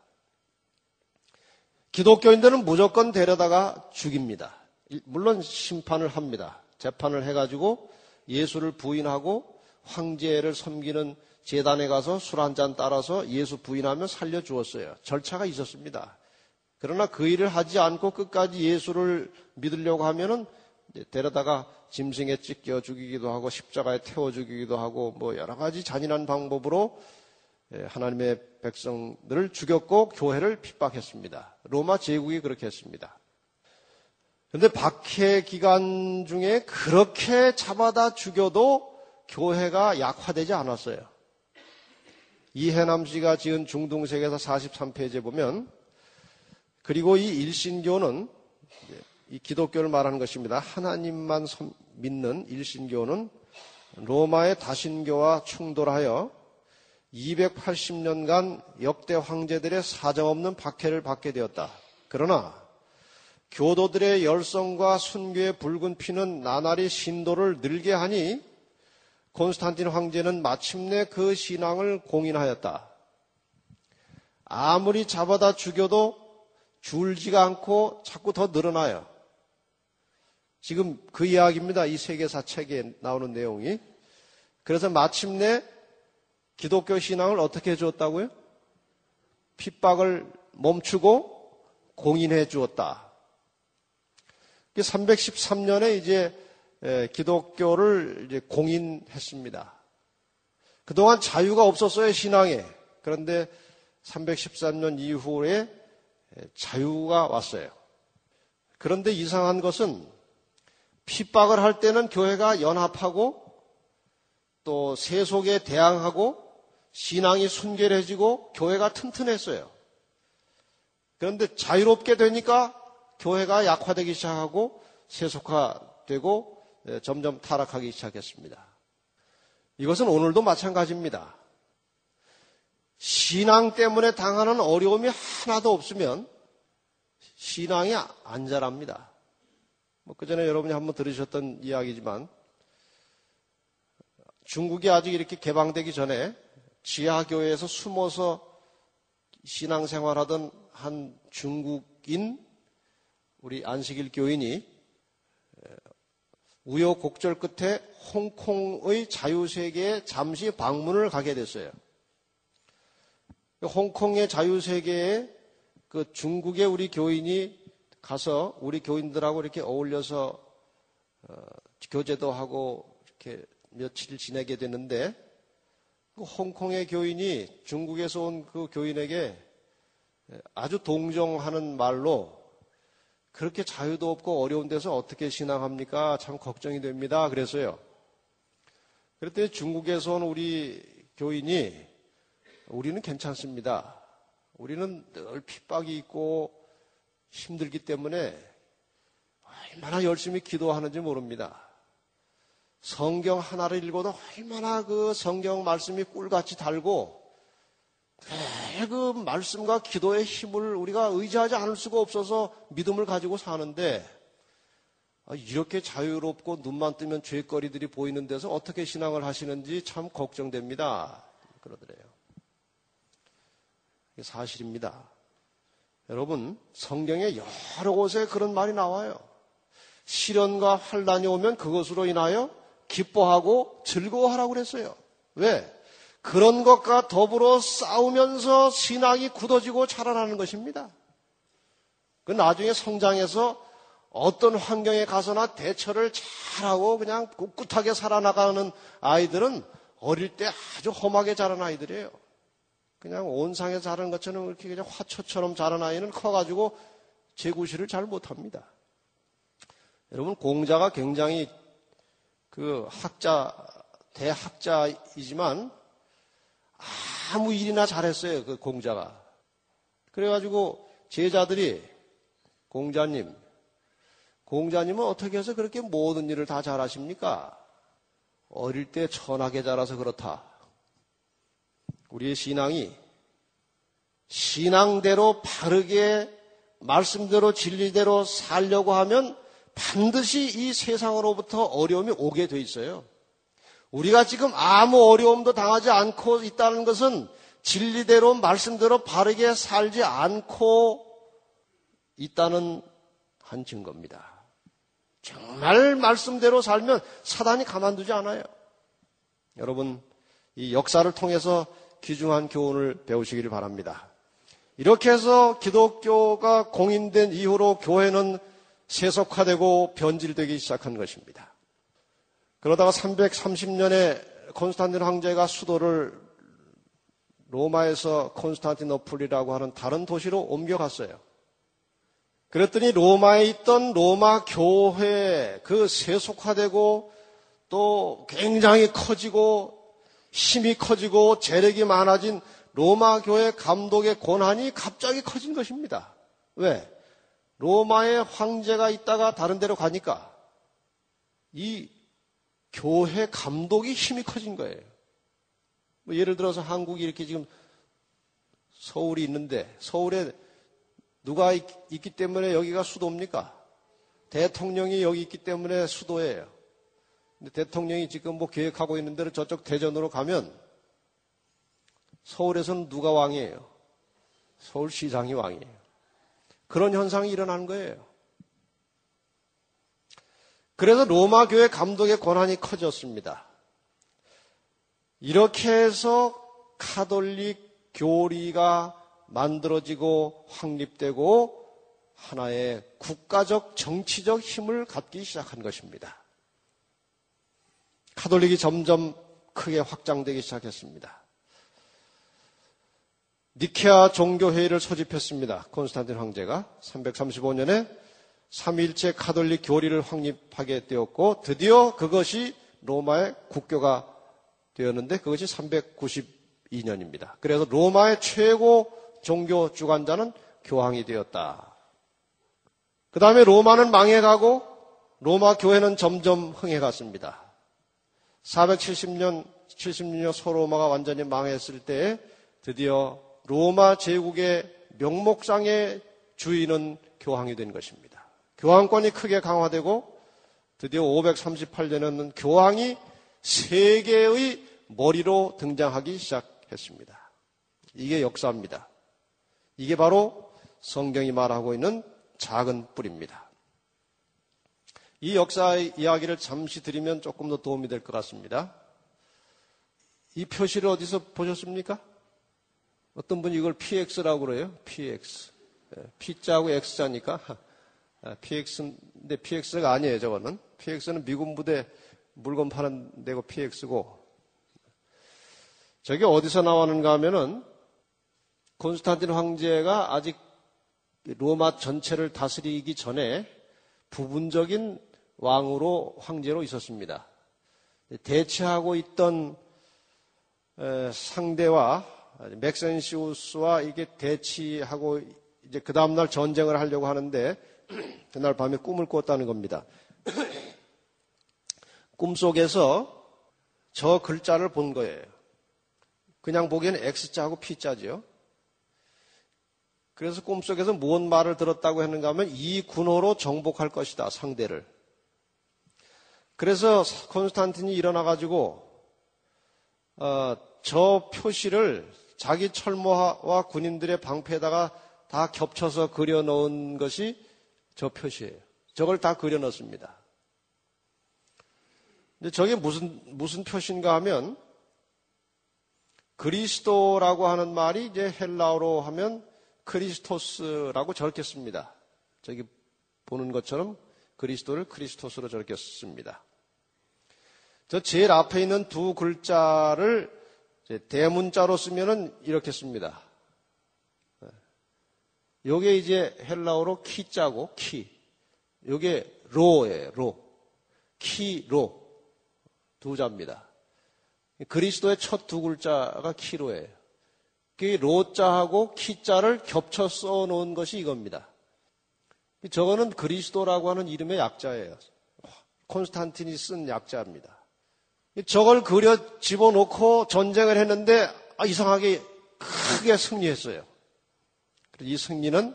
기독교인들은 무조건 데려다가 죽입니다. 물론 심판을 합니다. 재판을 해가지고 예수를 부인하고 황제를 섬기는 제단에 가서 술 한잔 따라서 예수 부인하면 살려주었어요. 절차가 있었습니다. 그러나 그 일을 하지 않고 끝까지 예수를 믿으려고 하면은 데려다가 짐승에 찢겨 죽이기도 하고 십자가에 태워 죽이기도 하고 뭐 여러 가지 잔인한 방법으로 하나님의 백성들을 죽였고 교회를 핍박했습니다. 로마 제국이 그렇게 했습니다. 그런데 박해 기간 중에 그렇게 잡아다 죽여도 교회가 약화되지 않았어요. 이해남 씨가 지은 중동색에서 사십삼 페이지에 보면 그리고 이 일신교는 이 기독교를 말하는 것입니다. 하나님만 믿는 일신교는 로마의 다신교와 충돌하여 이백팔십 년간 역대 황제들의 사정없는 박해를 받게 되었다. 그러나 교도들의 열성과 순교의 붉은 피는 나날이 신도를 늘게 하니 콘스탄틴 황제는 마침내 그 신앙을 공인하였다. 아무리 잡아다 죽여도 줄지가 않고 자꾸 더 늘어나요. 지금 그 이야기입니다. 이 세계사 책에 나오는 내용이. 그래서 마침내 기독교 신앙을 어떻게 해주었다고요? 핍박을 멈추고 공인해 주었다. 삼백십삼 년에 이제 기독교를 이제 공인했습니다. 그동안 자유가 없었어요, 신앙에. 그런데 삼백십삼 년 이후에 자유가 왔어요. 그런데 이상한 것은 핍박을 할 때는 교회가 연합하고 또 세속에 대항하고 신앙이 순결해지고 교회가 튼튼했어요. 그런데 자유롭게 되니까 교회가 약화되기 시작하고 세속화되고 점점 타락하기 시작했습니다. 이것은 오늘도 마찬가지입니다. 신앙 때문에 당하는 어려움이 하나도 없으면 신앙이 안 자랍니다. 뭐 그전에 여러분이 한번 들으셨던 이야기지만 중국이 아직 이렇게 개방되기 전에 지하교회에서 숨어서 신앙생활하던 한 중국인 우리 안식일 교인이 우여곡절 끝에 홍콩의 자유세계에 잠시 방문을 가게 됐어요. 홍콩의 자유세계에 그 중국의 우리 교인이 가서 우리 교인들하고 이렇게 어울려서 어, 교제도 하고 이렇게 며칠 지내게 됐는데 그 홍콩의 교인이 중국에서 온 그 교인에게 아주 동정하는 말로 그렇게 자유도 없고 어려운 데서 어떻게 신앙합니까? 참 걱정이 됩니다. 그래서요. 그랬더니 중국에서 온 우리 교인이 우리는 괜찮습니다. 우리는 늘 핍박이 있고 힘들기 때문에 얼마나 열심히 기도하는지 모릅니다. 성경 하나를 읽어도 얼마나 그 성경 말씀이 꿀같이 달고 그 말씀과 기도의 힘을 우리가 의지하지 않을 수가 없어서 믿음을 가지고 사는데 이렇게 자유롭고 눈만 뜨면 죄거리들이 보이는 데서 어떻게 신앙을 하시는지 참 걱정됩니다. 그러더래요. 이게 사실입니다. 여러분, 성경에 여러 곳에 그런 말이 나와요. 시련과 환난이 오면 그것으로 인하여 기뻐하고 즐거워하라고 그랬어요. 왜? 그런 것과 더불어 싸우면서 신앙이 굳어지고 자라나는 것입니다. 그 나중에 성장해서 어떤 환경에 가서나 대처를 잘하고 그냥 꿋꿋하게 살아나가는 아이들은 어릴 때 아주 험하게 자란 아이들이에요. 그냥 온상에 자란 것처럼 이렇게 그냥 화초처럼 자란 아이는 커가지고 제구실을 잘 못합니다. 여러분, 공자가 굉장히 그 학자, 대학자이지만 아무 일이나 잘했어요, 그 공자가. 그래가지고 제자들이 공자님, 공자님은 어떻게 해서 그렇게 모든 일을 다 잘하십니까? 어릴 때 천하게 자라서 그렇다. 우리의 신앙이 신앙대로 바르게 말씀대로 진리대로 살려고 하면 반드시 이 세상으로부터 어려움이 오게 돼 있어요. 우리가 지금 아무 어려움도 당하지 않고 있다는 것은 진리대로 말씀대로 바르게 살지 않고 있다는 한 증거입니다. 정말 말씀대로 살면 사단이 가만두지 않아요. 여러분, 이 역사를 통해서 귀중한 교훈을 배우시기를 바랍니다. 이렇게 해서 기독교가 공인된 이후로 교회는 세속화되고 변질되기 시작한 것입니다. 그러다가 삼백삼십 년에 콘스탄틴 황제가 수도를 로마에서 콘스탄티노플이라고 하는 다른 도시로 옮겨갔어요. 그랬더니 로마에 있던 로마 교회 그 세속화되고 또 굉장히 커지고 힘이 커지고 재력이 많아진 로마 교회 감독의 권한이 갑자기 커진 것입니다. 왜? 로마에 황제가 있다가 다른 데로 가니까 이 교회 감독이 힘이 커진 거예요. 뭐 예를 들어서 한국이 이렇게 지금 서울이 있는데 서울에 누가 있, 있기 때문에 여기가 수도입니까? 대통령이 여기 있기 때문에 수도예요. 근데 대통령이 지금 뭐 계획하고 있는 대로 저쪽 대전으로 가면 서울에서는 누가 왕이에요? 서울시장이 왕이에요. 그런 현상이 일어나는 거예요. 그래서 로마 교회 감독의 권한이 커졌습니다. 이렇게 해서 카톨릭 교리가 만들어지고 확립되고 하나의 국가적 정치적 힘을 갖기 시작한 것입니다. 카톨릭이 점점 크게 확장되기 시작했습니다. 니케아 종교회의를 소집했습니다. 콘스탄틴 황제가 삼백삼십오 년에 삼위일체 카톨릭 교리를 확립하게 되었고 드디어 그것이 로마의 국교가 되었는데 그것이 삼백구십이 년입니다. 그래서 로마의 최고 종교 주관자는 교황이 되었다. 그 다음에 로마는 망해가고 로마 교회는 점점 흥해갔습니다. 사백칠십 년, 칠십육 년 소로마가 완전히 망했을 때 드디어 로마 제국의 명목상의 주인은 교황이 된 것입니다. 교황권이 크게 강화되고 드디어 오백삼십팔 년에는 교황이 세계의 머리로 등장하기 시작했습니다. 이게 역사입니다. 이게 바로 성경이 말하고 있는 작은 뿔입니다. 이 역사의 이야기를 잠시 드리면 조금 더 도움이 될 것 같습니다. 이 표시를 어디서 보셨습니까? 어떤 분이 이걸 피엑스라고 그래요. 피엑스. P자하고 X자니까 피엑스인데 피엑스가 아니에요. 저거는. 피엑스는 미군 부대 물건 파는 데고 피엑스고 저게 어디서 나왔는가 하면은 콘스탄틴 황제가 아직 로마 전체를 다스리기 전에 부분적인 왕으로 황제로 있었습니다. 대치하고 있던 상대와 맥센시우스와 이게 대치하고 이제 그 다음날 전쟁을 하려고 하는데 그날 밤에 꿈을 꿨다는 겁니다. 꿈속에서 저 글자를 본 거예요. 그냥 보기에는 X자하고 P자죠. 그래서 꿈속에서 무슨 말을 들었다고 했는가 하면 이 군호로 정복할 것이다, 상대를. 그래서 콘스탄틴이 일어나가지고 어, 저 표시를 자기 철모와 군인들의 방패에다가 다 겹쳐서 그려놓은 것이 저 표시예요. 저걸 다 그려넣습니다. 근데 저게 무슨 무슨 표시인가 하면 그리스도라고 하는 말이 이제 헬라어로 하면 크리스토스라고 저렇게 씁니다. 저기 보는 것처럼 그리스도를 크리스토스로 저렇게 씁니다. 저 제일 앞에 있는 두 글자를 대문자로 쓰면은 이렇게 씁니다. 요게 이제 헬라어로 키자고 키. 요게 로예요, 로. 키로. 두 자입니다. 그리스도의 첫 두 글자가 키로예요. 그 로자하고 키자를 겹쳐 써 놓은 것이 이겁니다. 저거는 그리스도라고 하는 이름의 약자예요. 콘스탄틴이 쓴 약자입니다. 저걸 그려 집어넣고 전쟁을 했는데 아, 이상하게 크게 승리했어요. 이 승리는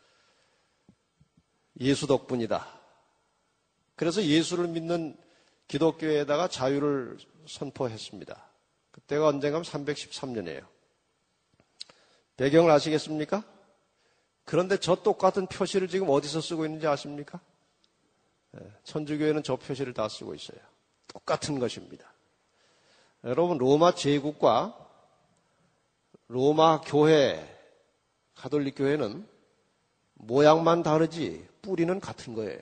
예수 덕분이다. 그래서 예수를 믿는 기독교에다가 자유를 선포했습니다. 그때가 언젠가 삼백십삼 년이에요. 배경을 아시겠습니까? 그런데 저 똑같은 표시를 지금 어디서 쓰고 있는지 아십니까? 천주교회는 저 표시를 다 쓰고 있어요. 똑같은 것입니다. 여러분, 로마 제국과 로마 교회, 가톨릭 교회는 모양만 다르지 뿌리는 같은 거예요.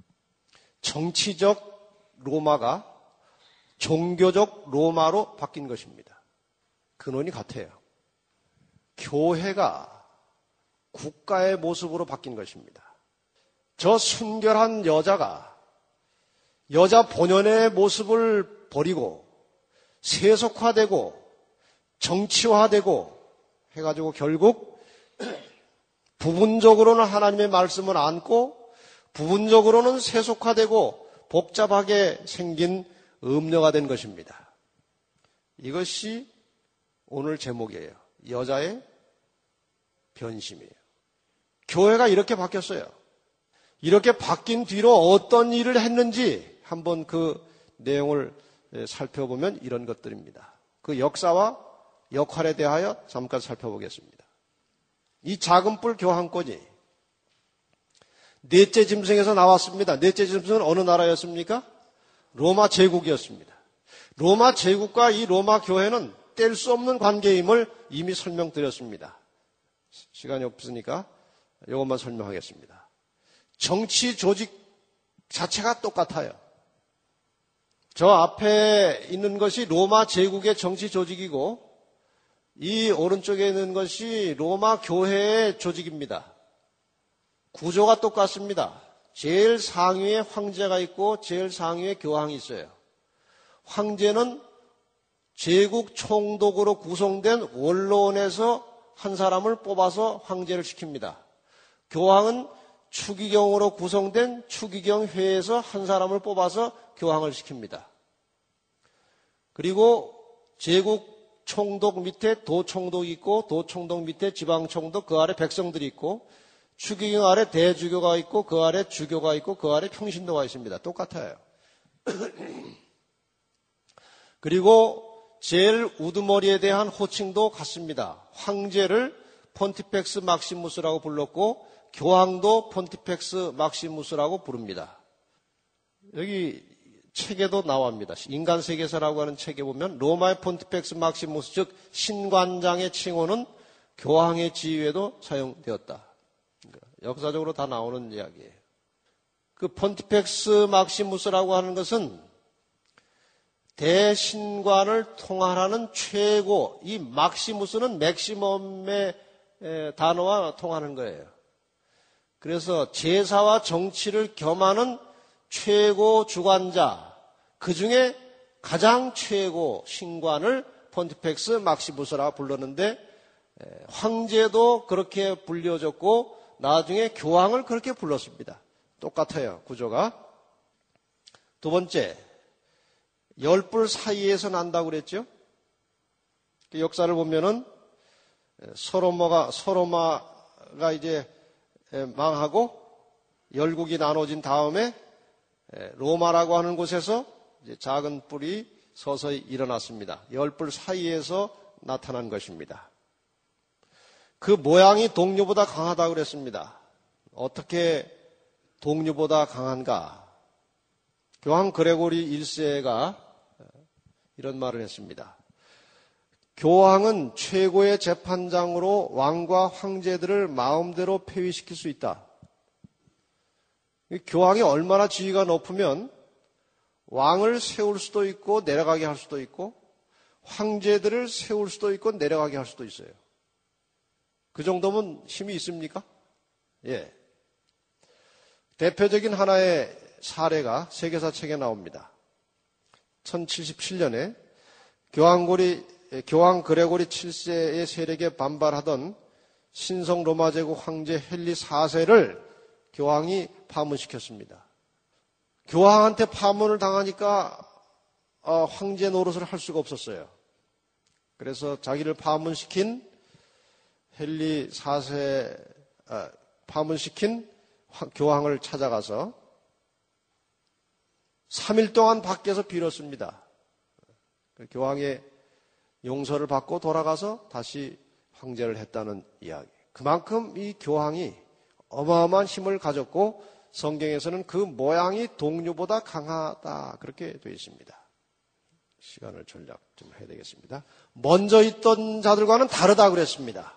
정치적 로마가 종교적 로마로 바뀐 것입니다. 근원이 같아요. 교회가 국가의 모습으로 바뀐 것입니다. 저 순결한 여자가 여자 본연의 모습을 버리고 세속화되고 정치화되고 해가지고 결국 부분적으로는 하나님의 말씀을 안고 부분적으로는 세속화되고 복잡하게 생긴 음녀가 된 것입니다. 이것이 오늘 제목이에요. 여자의 변심이에요. 교회가 이렇게 바뀌었어요. 이렇게 바뀐 뒤로 어떤 일을 했는지 한번 그 내용을 살펴보면 이런 것들입니다. 그 역사와 역할에 대하여 잠깐 살펴보겠습니다. 이 작은 뿔 교황권이 넷째 짐승에서 나왔습니다. 넷째 짐승은 어느 나라였습니까? 로마 제국이었습니다. 로마 제국과 이 로마 교회는 뗄 수 없는 관계임을 이미 설명드렸습니다. 시간이 없으니까 이것만 설명하겠습니다. 정치 조직 자체가 똑같아요. 저 앞에 있는 것이 로마 제국의 정치 조직이고 이 오른쪽에 있는 것이 로마 교회의 조직입니다. 구조가 똑같습니다. 제일 상위에 황제가 있고 제일 상위에 교황이 있어요. 황제는 제국 총독으로 구성된 원로원에서 한 사람을 뽑아서 황제를 시킵니다. 교황은 추기경으로 구성된 추기경회에서 한 사람을 뽑아서 교황을 시킵니다. 그리고 제국 총독 밑에 도총독이 있고 도총독 밑에 지방총독, 그 아래 백성들이 있고 추기경 아래 대주교가 있고 그 아래 주교가 있고 그 아래 평신도가 있습니다. 똑같아요. 그리고 제일 우두머리에 대한 호칭도 같습니다. 황제를 폰티펙스 막시무스라고 불렀고 교황도 폰티펙스 막시무스라고 부릅니다. 여기 책에도 나옵니다. 인간 세계사라고 하는 책에 보면 로마의 폰티펙스 막시무스, 즉 신관장의 칭호는 교황의 지위에도 사용되었다. 역사적으로 다 나오는 이야기예요. 그 폰티펙스 막시무스라고 하는 것은 대신관을 통할하는 최고, 이 막시무스는 맥시멈의 단어와 통하는 거예요. 그래서 제사와 정치를 겸하는 최고 주관자, 그 중에 가장 최고 신관을 폰티펙스 막시무스라 불렀는데, 황제도 그렇게 불려졌고 나중에 교황을 그렇게 불렀습니다. 똑같아요, 구조가. 두 번째, 열불 사이에서 난다고 그랬죠. 역사를 보면은 서로마가 서로마가 이제 망하고 열국이 나눠진 다음에 로마라고 하는 곳에서 이제 작은 뿔이 서서히 일어났습니다. 열불 사이에서 나타난 것입니다. 그 모양이 동료보다 강하다고 그랬습니다. 어떻게 동료보다 강한가? 교황 그레고리 일 세가 이런 말을 했습니다. 교황은 최고의 재판장으로 왕과 황제들을 마음대로 폐위시킬 수 있다. 교황이 얼마나 지위가 높으면 왕을 세울 수도 있고 내려가게 할 수도 있고 황제들을 세울 수도 있고 내려가게 할 수도 있어요. 그 정도면 힘이 있습니까? 예. 대표적인 하나의 사례가 세계사 책에 나옵니다. 천칠십칠 년에 교황고리, 교황 그레고리 칠 세의 세력에 반발하던 신성 로마 제국 황제 헨리 사 세를 교황이 파문시켰습니다. 교황한테 파문을 당하니까 어, 황제 노릇을 할 수가 없었어요. 그래서 자기를 파문시킨 헨리 사 세 아, 파문시킨 교황을 찾아가서 삼 일 동안 밖에서 빌었습니다. 교황의 용서를 받고 돌아가서 다시 황제를 했다는 이야기. 그만큼 이 교황이 어마어마한 힘을 가졌고 성경에서는 그 모양이 동료보다 강하다 그렇게 되어 있습니다. 시간을 전략 좀 해야 되겠습니다. 먼저 있던 자들과는 다르다 그랬습니다.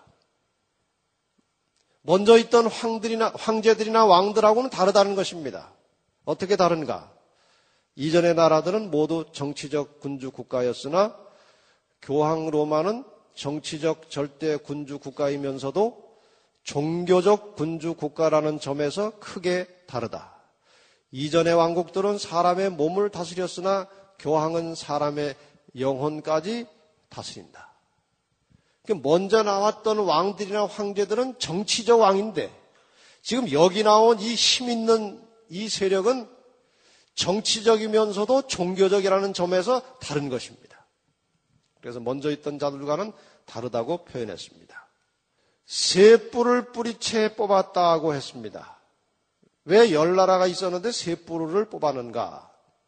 먼저 있던 황들이나 황제들이나 왕들하고는 다르다는 것입니다. 어떻게 다른가? 이전의 나라들은 모두 정치적 군주 국가였으나 교황 로마는 정치적 절대 군주 국가이면서도 종교적 군주 국가라는 점에서 크게 다르다. 이전의 왕국들은 사람의 몸을 다스렸으나 교황은 사람의 영혼까지 다스린다. 먼저 나왔던 왕들이나 황제들은 정치적 왕인데 지금 여기 나온 이 힘 있는 이 세력은 정치적이면서도 종교적이라는 점에서 다른 것입니다. 그래서 먼저 있던 자들과는 다르다고 표현했습니다. 세 뿔을 뿌리채 뽑았다고 했습니다. 왜 열 나라가 있었는데 세 뿔을 뽑았는가?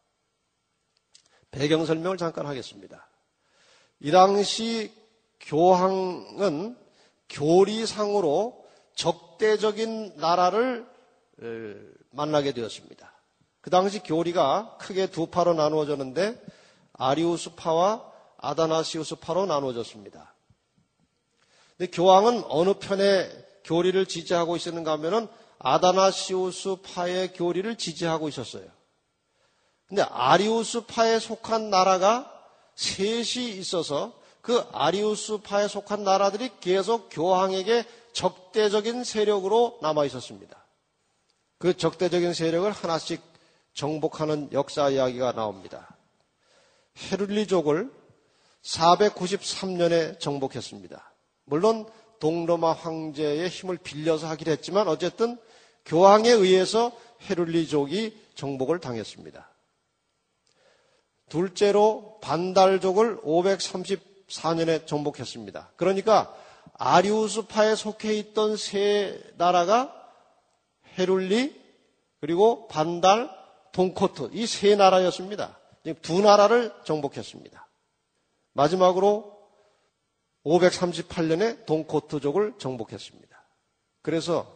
배경 설명을 잠깐 하겠습니다. 이 당시 교황은 교리상으로 적대적인 나라를 만나게 되었습니다. 그 당시 교리가 크게 두 파로 나누어졌는데 아리우스파와 아다나시우스파로 나누어졌습니다. 근데 교황은 어느 편의 교리를 지지하고 있었는가 하면은 아다나시우스파의 교리를 지지하고 있었어요. 근데 아리우스파에 속한 나라가 셋이 있어서 그 아리우스파에 속한 나라들이 계속 교황에게 적대적인 세력으로 남아 있었습니다. 그 적대적인 세력을 하나씩 정복하는 역사 이야기가 나옵니다. 헤룰리족을 사백구십삼 년에 정복했습니다. 물론 동로마 황제의 힘을 빌려서 하기로 했지만 어쨌든 교황에 의해서 헤룰리족이 정복을 당했습니다. 둘째로 반달족을 오백삼십사 년에 정복했습니다. 그러니까 아리우스파에 속해 있던 세 나라가 헤룰리 그리고 반달, 동코트 이 세 나라였습니다. 두 나라를 정복했습니다. 마지막으로 오백삼십팔 년에 동코트족을 정복했습니다. 그래서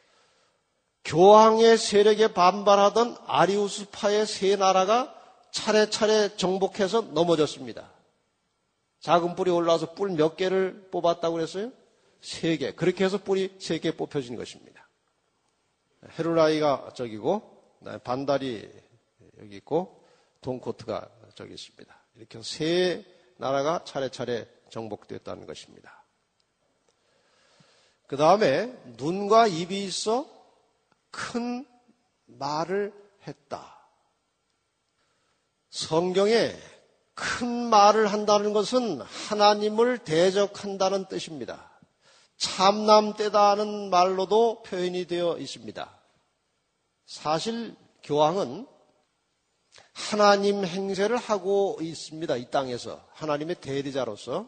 교황의 세력에 반발하던 아리우스파의 세 나라가 차례차례 정복해서 넘어졌습니다. 작은 뿔이 올라와서 뿔 몇 개를 뽑았다고 그랬어요? 세 개. 그렇게 해서 뿔이 세 개 뽑혀진 것입니다. 헤루라이가 저기고 반달이 여기 있고 동코트가 저기 있습니다. 이렇게 세 나라가 차례차례 정복됐다는 것입니다. 그 다음에 눈과 입이 있어 큰 말을 했다. 성경에 큰 말을 한다는 것은 하나님을 대적한다는 뜻입니다. 참남되다는 말로도 표현이 되어 있습니다. 사실 교황은 하나님 행세를 하고 있습니다. 이 땅에서 하나님의 대리자로서.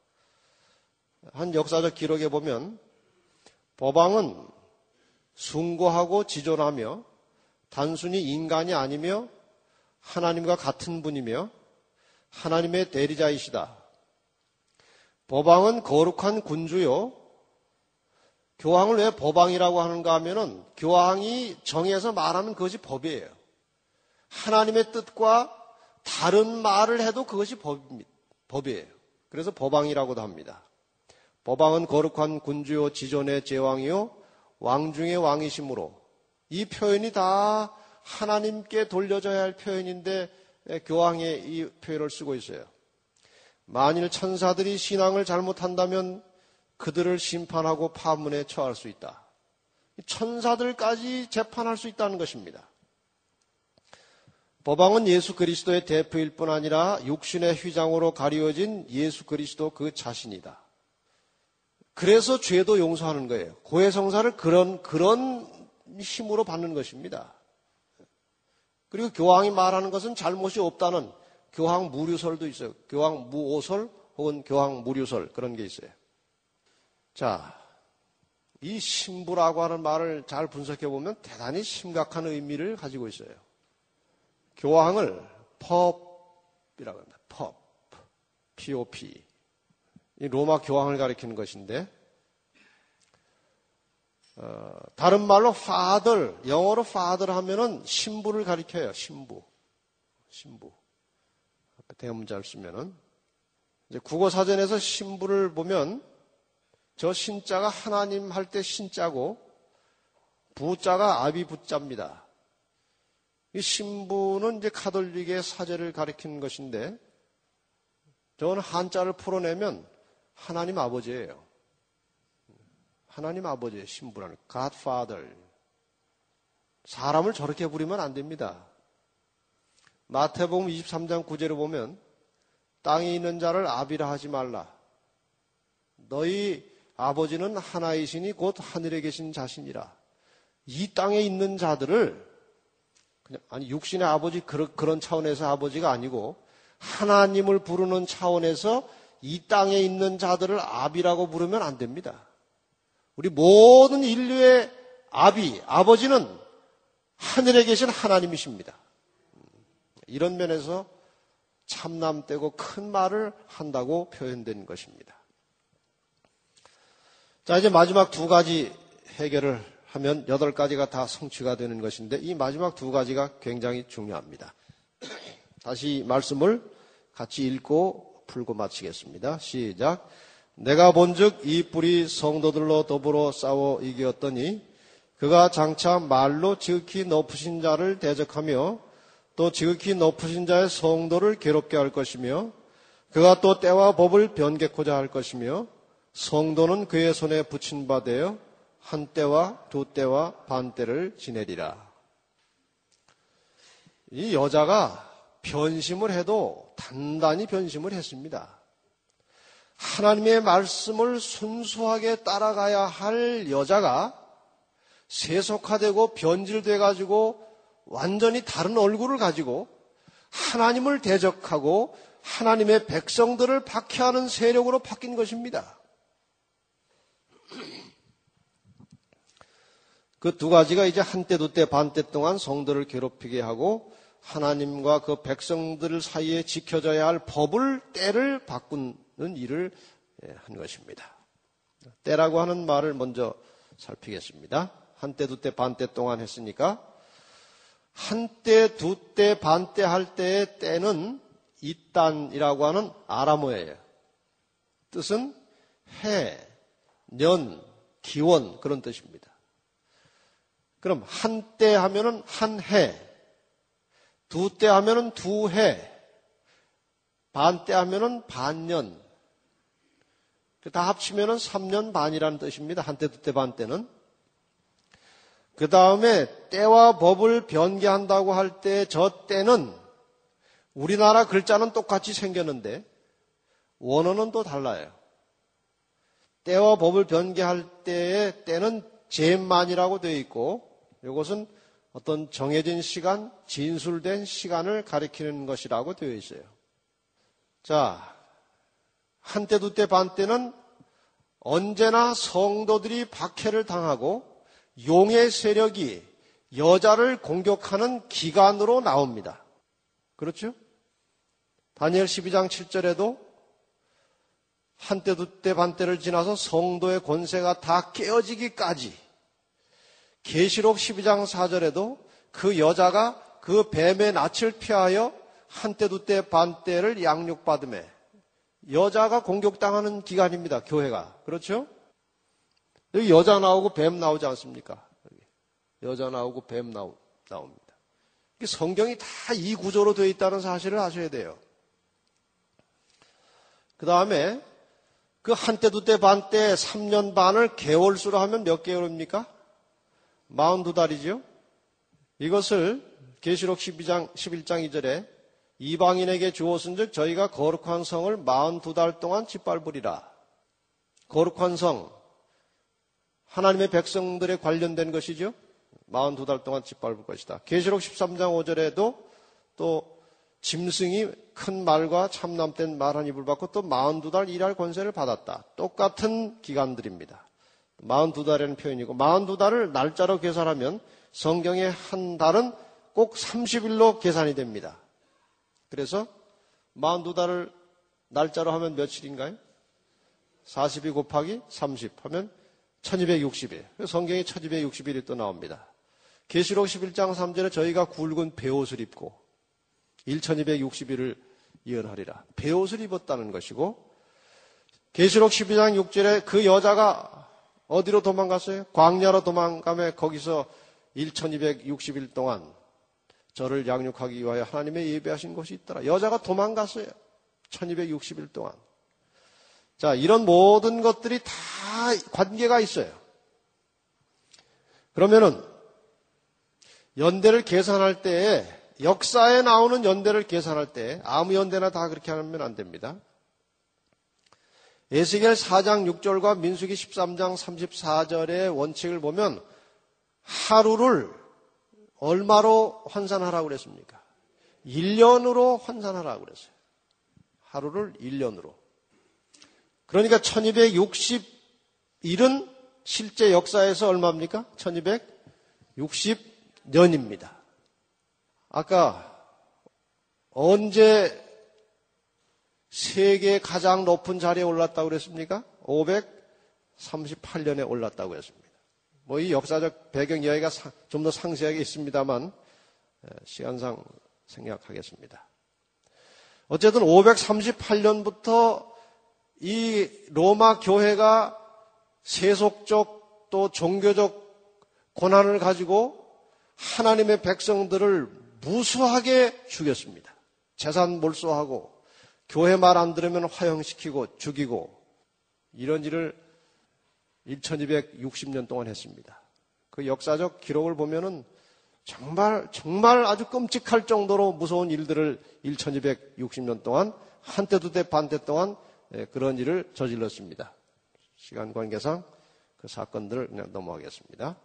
한 역사적 기록에 보면 법왕은 숭고하고 지존하며 단순히 인간이 아니며 하나님과 같은 분이며 하나님의 대리자이시다. 법왕은 거룩한 군주요. 교황을 왜 법왕이라고 하는가 하면은 교황이 정해서 말하면 그것이 법이에요. 하나님의 뜻과 다른 말을 해도 그것이 법입니다. 법이에요. 그래서 법왕이라고도 합니다. 법왕은 거룩한 군주요 지존의 제왕이요 왕 중의 왕이시므로 이 표현이 다 하나님께 돌려져야 할 표현인데 교황의 이 표현을 쓰고 있어요. 만일 천사들이 신앙을 잘못한다면 그들을 심판하고 파문에 처할 수 있다. 천사들까지 재판할 수 있다는 것입니다. 법왕은 예수 그리스도의 대표일 뿐 아니라 육신의 휘장으로 가리워진 예수 그리스도 그 자신이다. 그래서 죄도 용서하는 거예요. 고해성사를 그런 그런 힘으로 받는 것입니다. 그리고 교황이 말하는 것은 잘못이 없다는 교황 무류설도 있어요. 교황 무오설 혹은 교황 무류설 그런 게 있어요. 자, 이 신부라고 하는 말을 잘 분석해 보면 대단히 심각한 의미를 가지고 있어요. 교황을 펍이라고 합니다. 펍, 피오피. 이 로마 교황을 가리키는 것인데, 어, 다른 말로 father, 영어로 father 하면은 신부를 가리켜요. 신부, 신부. 대문자를 쓰면은 이제 국어 사전에서 신부를 보면 저 신자가 하나님 할 때 신자고 부자가 아비 부자입니다. 이 신부는 이제 가톨릭의 사제를 가리키는 것인데 저는 한자를 풀어내면 하나님 아버지예요. 하나님 아버지의 신부라는 Godfather. 사람을 저렇게 부리면 안 됩니다. 마태복음 이십삼 장 구 절에 보면 땅에 있는 자를 아비라 하지 말라. 너희 아버지는 하나이시니 곧 하늘에 계신 자신이라. 이 땅에 있는 자들을 그냥 아니 육신의 아버지 그런, 그런 차원에서 아버지가 아니고 하나님을 부르는 차원에서 이 땅에 있는 자들을 아비라고 부르면 안 됩니다. 우리 모든 인류의 아비, 아버지는 하늘에 계신 하나님이십니다. 이런 면에서 참남되고 큰 말을 한다고 표현된 것입니다. 자, 이제 마지막 두 가지 해결을 하면 여덟 가지가 다 성취가 되는 것인데 이 마지막 두 가지가 굉장히 중요합니다. 다시 말씀을 같이 읽고 풀고 마치겠습니다. 시작. 내가 본즉 이 뿔이 성도들로 더불어 싸워 이겼더니 그가 장차 말로 지극히 높으신 자를 대적하며 또 지극히 높으신 자의 성도를 괴롭게 할 것이며 그가 또 때와 법을 변개코자 할 것이며 성도는 그의 손에 붙인 바 되어 한 때와 두 때와 반 때를 지내리라. 이 여자가 변심을 해도 단단히 변심을 했습니다. 하나님의 말씀을 순수하게 따라가야 할 여자가 세속화되고 변질돼 가지고 완전히 다른 얼굴을 가지고 하나님을 대적하고 하나님의 백성들을 박해하는 세력으로 바뀐 것입니다. 그 두 가지가 이제 한때 두때 반때 동안 성도를 괴롭히게 하고 하나님과 그 백성들 사이에 지켜져야 할 법을 때를 바꾸는 일을 한 것입니다. 때라고 하는 말을 먼저 살피겠습니다. 한때 두때 반때 동안 했으니까 한때 두때 반때 할 때의 때는 이단이라고 하는 아람어예요. 뜻은 해, 년, 기원 그런 뜻입니다. 그럼 한때 하면은 한 해, 두 때 하면은 두 해, 반 때 하면은 반년. 다 합치면은 삼 년 반이라는 뜻입니다. 한때, 두 때, 반 때는. 그 다음에 때와 법을 변개한다고 할 때 저 때는 우리나라 글자는 똑같이 생겼는데 원어는 또 달라요. 때와 법을 변개할 때의 때는 제만이라고 되어 있고 이것은 어떤 정해진 시간, 진술된 시간을 가리키는 것이라고 되어 있어요. 자, 한때 두때 반때는 언제나 성도들이 박해를 당하고 용의 세력이 여자를 공격하는 기간으로 나옵니다. 그렇죠? 다니엘 십이 장 칠 절에도 한때 두때 반때를 지나서 성도의 권세가 다 깨어지기까지, 계시록 십이 장 사 절에도 그 여자가 그 뱀의 낯을 피하여 한때 두때 반때를 양육받음에, 여자가 공격당하는 기간입니다. 교회가. 그렇죠? 여기 여자 나오고 뱀 나오지 않습니까? 여자 나오고 뱀 나오, 나옵니다. 성경이 다 이 구조로 되어 있다는 사실을 아셔야 돼요. 그 다음에 그 한때 두때 반때 삼 년 반을 개월수로 하면 몇 개월입니까? 사십이 달이죠. 이것을 계시록 십이 장 십일 장 이 절에 이방인에게 주었은즉 저희가 거룩한 성을 사십이 달 동안 짓밟으리라. 거룩한 성, 하나님의 백성들에 관련된 것이죠. 사십이 달 동안 짓밟을 것이다. 계시록 십삼 장 오 절에도 또 짐승이 큰 말과 참남된 말 한 입을 받고 또 사십이 달 일할 권세를 받았다. 똑같은 기간들입니다. 사십이 달이라는 표현이고 사십이 달을 날짜로 계산하면 성경의 한 달은 꼭 삼십 일로 계산이 됩니다. 그래서 사십이 달을 날짜로 하면 며칠인가요? 사십이 곱하기 삼십 하면 천이백육십 일. 성경에 천이백육십 일이 또 나옵니다. 계시록 십일 장 삼 절에 저희가 굵은 베옷을 입고 천이백육십 일을 예언하리라. 베옷을 입었다는 것이고, 계시록 십이 장 육 절에 그 여자가 어디로 도망갔어요? 광야로 도망가며 거기서 천이백육십 일 동안 저를 양육하기 위하여 하나님의 예배하신 곳이 있더라. 여자가 도망갔어요. 천이백육십 일 동안. 자, 이런 모든 것들이 다 관계가 있어요. 그러면은 연대를 계산할 때에, 역사에 나오는 연대를 계산할 때 아무 연대나 다 그렇게 하면 안 됩니다. 에스겔 사 장 육 절과 민수기 십삼 장 삼십사 절의 원칙을 보면 하루를 얼마로 환산하라고 그랬습니까? 일 년으로 환산하라고 그랬어요. 하루를 일 년으로. 그러니까 천이백육십 일은 실제 역사에서 얼마입니까? 천이백육십 년입니다. 아까 언제 세계 가장 높은 자리에 올랐다고 그랬습니까? 오백삼십팔 년에 올랐다고 했습니다. 뭐 이 역사적 배경 이야기가 좀 더 상세하게 있습니다만 시간상 생략하겠습니다. 어쨌든 오백삼십팔 년부터 이 로마 교회가 세속적 또 종교적 권한을 가지고 하나님의 백성들을 무수하게 죽였습니다. 재산 몰수하고 교회 말 안 들으면 화형시키고 죽이고 이런 일을 천이백육십 년 동안 했습니다. 그 역사적 기록을 보면은 정말 정말 아주 끔찍할 정도로 무서운 일들을 천이백육십 년 동안 한때 두때 반때 동안 그런 일을 저질렀습니다. 시간 관계상 그 사건들을 그냥 넘어가겠습니다.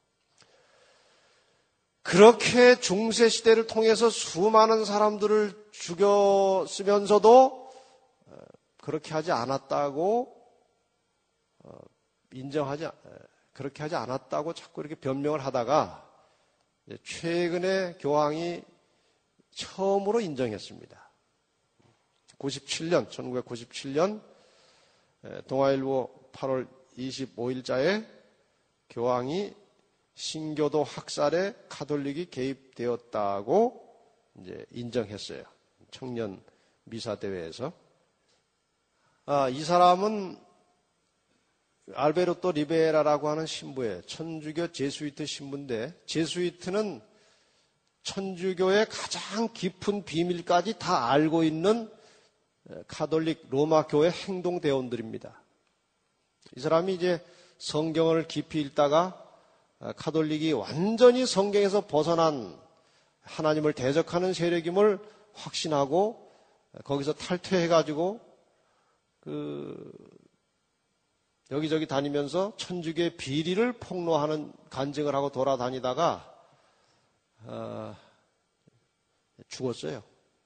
그렇게 중세 시대를 통해서 수많은 사람들을 죽였으면서도 그렇게 하지 않았다고 인정하지 그렇게 하지 않았다고 자꾸 이렇게 변명을 하다가 최근에 교황이 처음으로 인정했습니다. 구십칠 년, 천구백구십칠 년 동아일보 팔월 이십오일자에 교황이 신교도 학살에 카톨릭이 개입되었다고 이제 인정했어요. 청년 미사 대회에서. 아, 이 사람은 알베르토 리베라라고 하는 신부예요. 천주교 제수이트 신부인데, 제수이트는 천주교의 가장 깊은 비밀까지 다 알고 있는 카톨릭 로마 교회 행동대원들입니다. 이 사람이 이제 성경을 깊이 읽다가 카톨릭이 완전히 성경에서 벗어난 하나님을 대적하는 세력임을 확신하고 거기서 탈퇴해가지고 그 여기저기 다니면서 천주교의 비리를 폭로하는 간증을 하고 돌아다니다가 어, 죽었어요.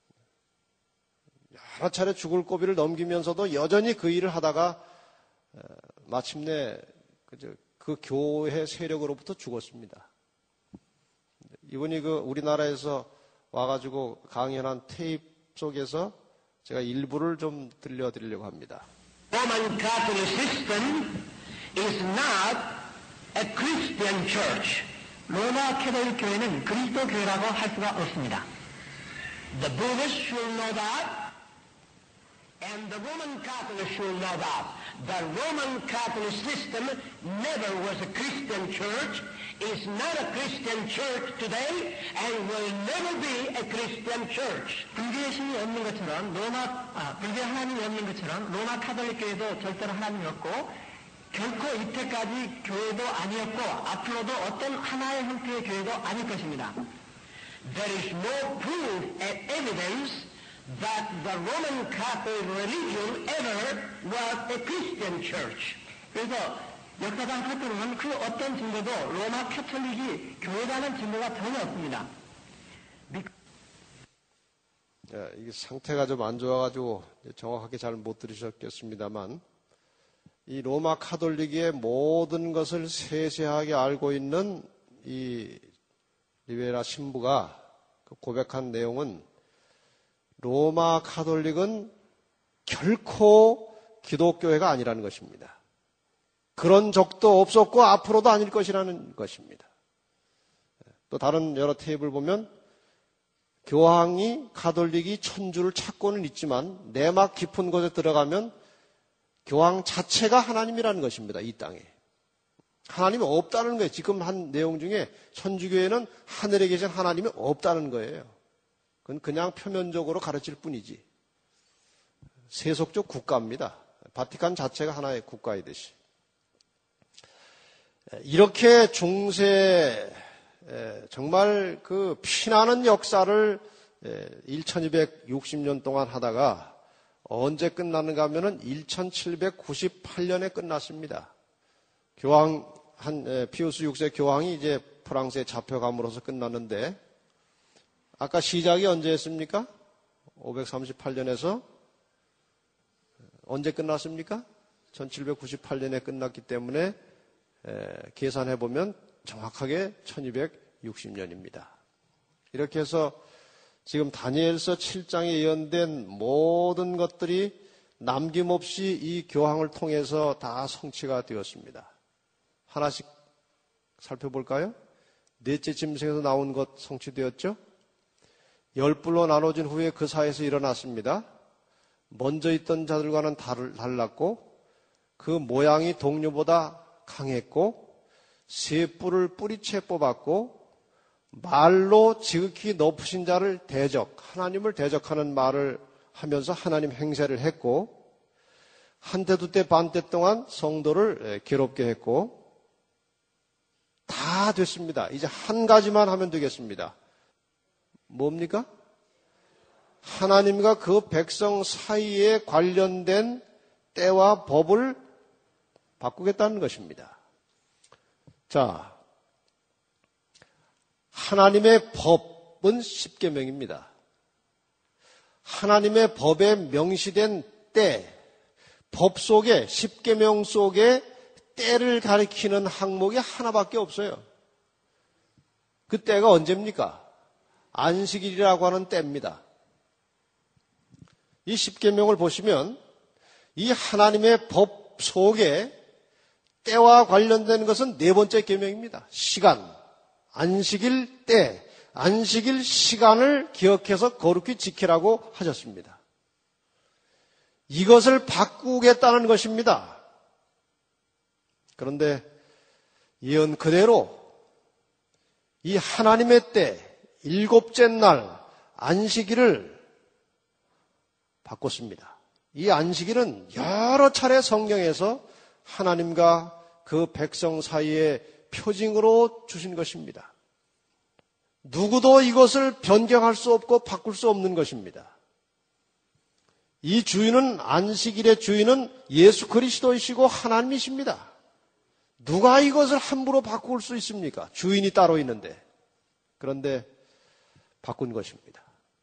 여러 차례 죽을 고비를 넘기면서도 여전히 그 일을 하다가 어, 마침내 그, 그 교회 세력으로부터 죽었습니다. 이분이 그 우리나라에서 와가지고 강연한 테이프 속에서 제가 일부를 좀 들려드리려고 합니다. Roman Catholic system is not a Christian church. 로마 캐톨릭 교회는 그리스도 교회라고 할 수가 없습니다. The Buddhists should know that, and the Roman Catholics should know that. The Roman Catholic system never was a Christian church, is not a Christian church today, and will never be a Christian church. 불교의 신이 없는 것처럼 로마 아, 불교 하나님이 없는 것처럼 로마 카톨릭 교회도 절대로 하나님이 없고 결코 이때까지 교회도 아니었고 앞으로도 어떤 하나의 형태의 교회도 아닐 것입니다. There is no proof and evidence that the Roman Catholic religion ever was a Christian church. 그래서 역사상 살펴보면 그 어떤 증거도 로마 캐톨릭이 교회라는 증거가 전혀 없습니다. 예, 이게 상태가 좀 안 좋아가지고 정확하게 잘 못 들으셨겠습니다만 이 로마 카톨릭의 모든 것을 세세하게 알고 있는 이 리베라 신부가 고백한 내용은 로마 카톨릭은 결코 기독교회가 아니라는 것입니다. 그런 적도 없었고 앞으로도 아닐 것이라는 것입니다. 또 다른 여러 테이블 보면 교황이 카톨릭이 천주를 찾고는 있지만 내막 깊은 곳에 들어가면 교황 자체가 하나님이라는 것입니다. 이 땅에. 하나님이 없다는 거예요. 지금 한 내용 중에 천주교회는 하늘에 계신 하나님이 없다는 거예요. 그건 그냥 표면적으로 가르칠 뿐이지. 세속적 국가입니다. 바티칸 자체가 하나의 국가이듯이. 이렇게 중세 정말 그 피나는 역사를 천이백육십 년 동안 하다가 언제 끝났는가 하면은 천칠백구십팔 년에 끝났습니다. 교황, 한, 피우스 육 세 교황이 이제 프랑스에 잡혀감으로써 끝났는데, 아까 시작이 언제 했습니까? 오백삼십팔 년에서 언제 끝났습니까? 천칠백구십팔 년에 끝났기 때문에 에, 계산해보면 정확하게 천이백육십 년입니다. 이렇게 해서 지금 다니엘서 칠 장에 예언된 모든 것들이 남김없이 이 교황을 통해서 다 성취가 되었습니다. 하나씩 살펴볼까요? 넷째 짐승에서 나온 것 성취되었죠? 열불로 나눠진 후에 그 사이에서 일어났습니다. 먼저 있던 자들과는 달랐고 그 모양이 동료보다 강했고 세 뿔을 뿌리채 뽑았고 말로 지극히 높으신 자를 대적, 하나님을 대적하는 말을 하면서 하나님 행세를 했고 한때 두때 반때 동안 성도를 괴롭게 했고 다 됐습니다. 이제 한 가지만 하면 되겠습니다. 뭡니까? 하나님과 그 백성 사이에 관련된 때와 법을 바꾸겠다는 것입니다. 자, 하나님의 법은 십계명입니다. 하나님의 법에 명시된 때, 법 속에, 십계명 속에 때를 가리키는 항목이 하나밖에 없어요. 그 때가 언제입니까? 안식일이라고 하는 때입니다. 이 십계명을 보시면 이 하나님의 법 속에 때와 관련된 것은 네 번째 계명입니다. 시간, 안식일 때, 안식일 시간을 기억해서 거룩히 지키라고 하셨습니다. 이것을 바꾸겠다는 것입니다. 그런데 예언 그대로 이 하나님의 때, 일곱째 날 안식일을 바꿨습니다. 이 안식일은 여러 차례 성경에서 하나님과 그 백성 사이에 표징으로 주신 것입니다. 누구도 이것을 변경할 수 없고 바꿀 수 없는 것입니다. 이 주인은, 안식일의 주인은 예수 그리스도이시고 하나님이십니다. 누가 이것을 함부로 바꿀 수 있습니까? 주인이 따로 있는데. 그런데 바꾼 것입니다.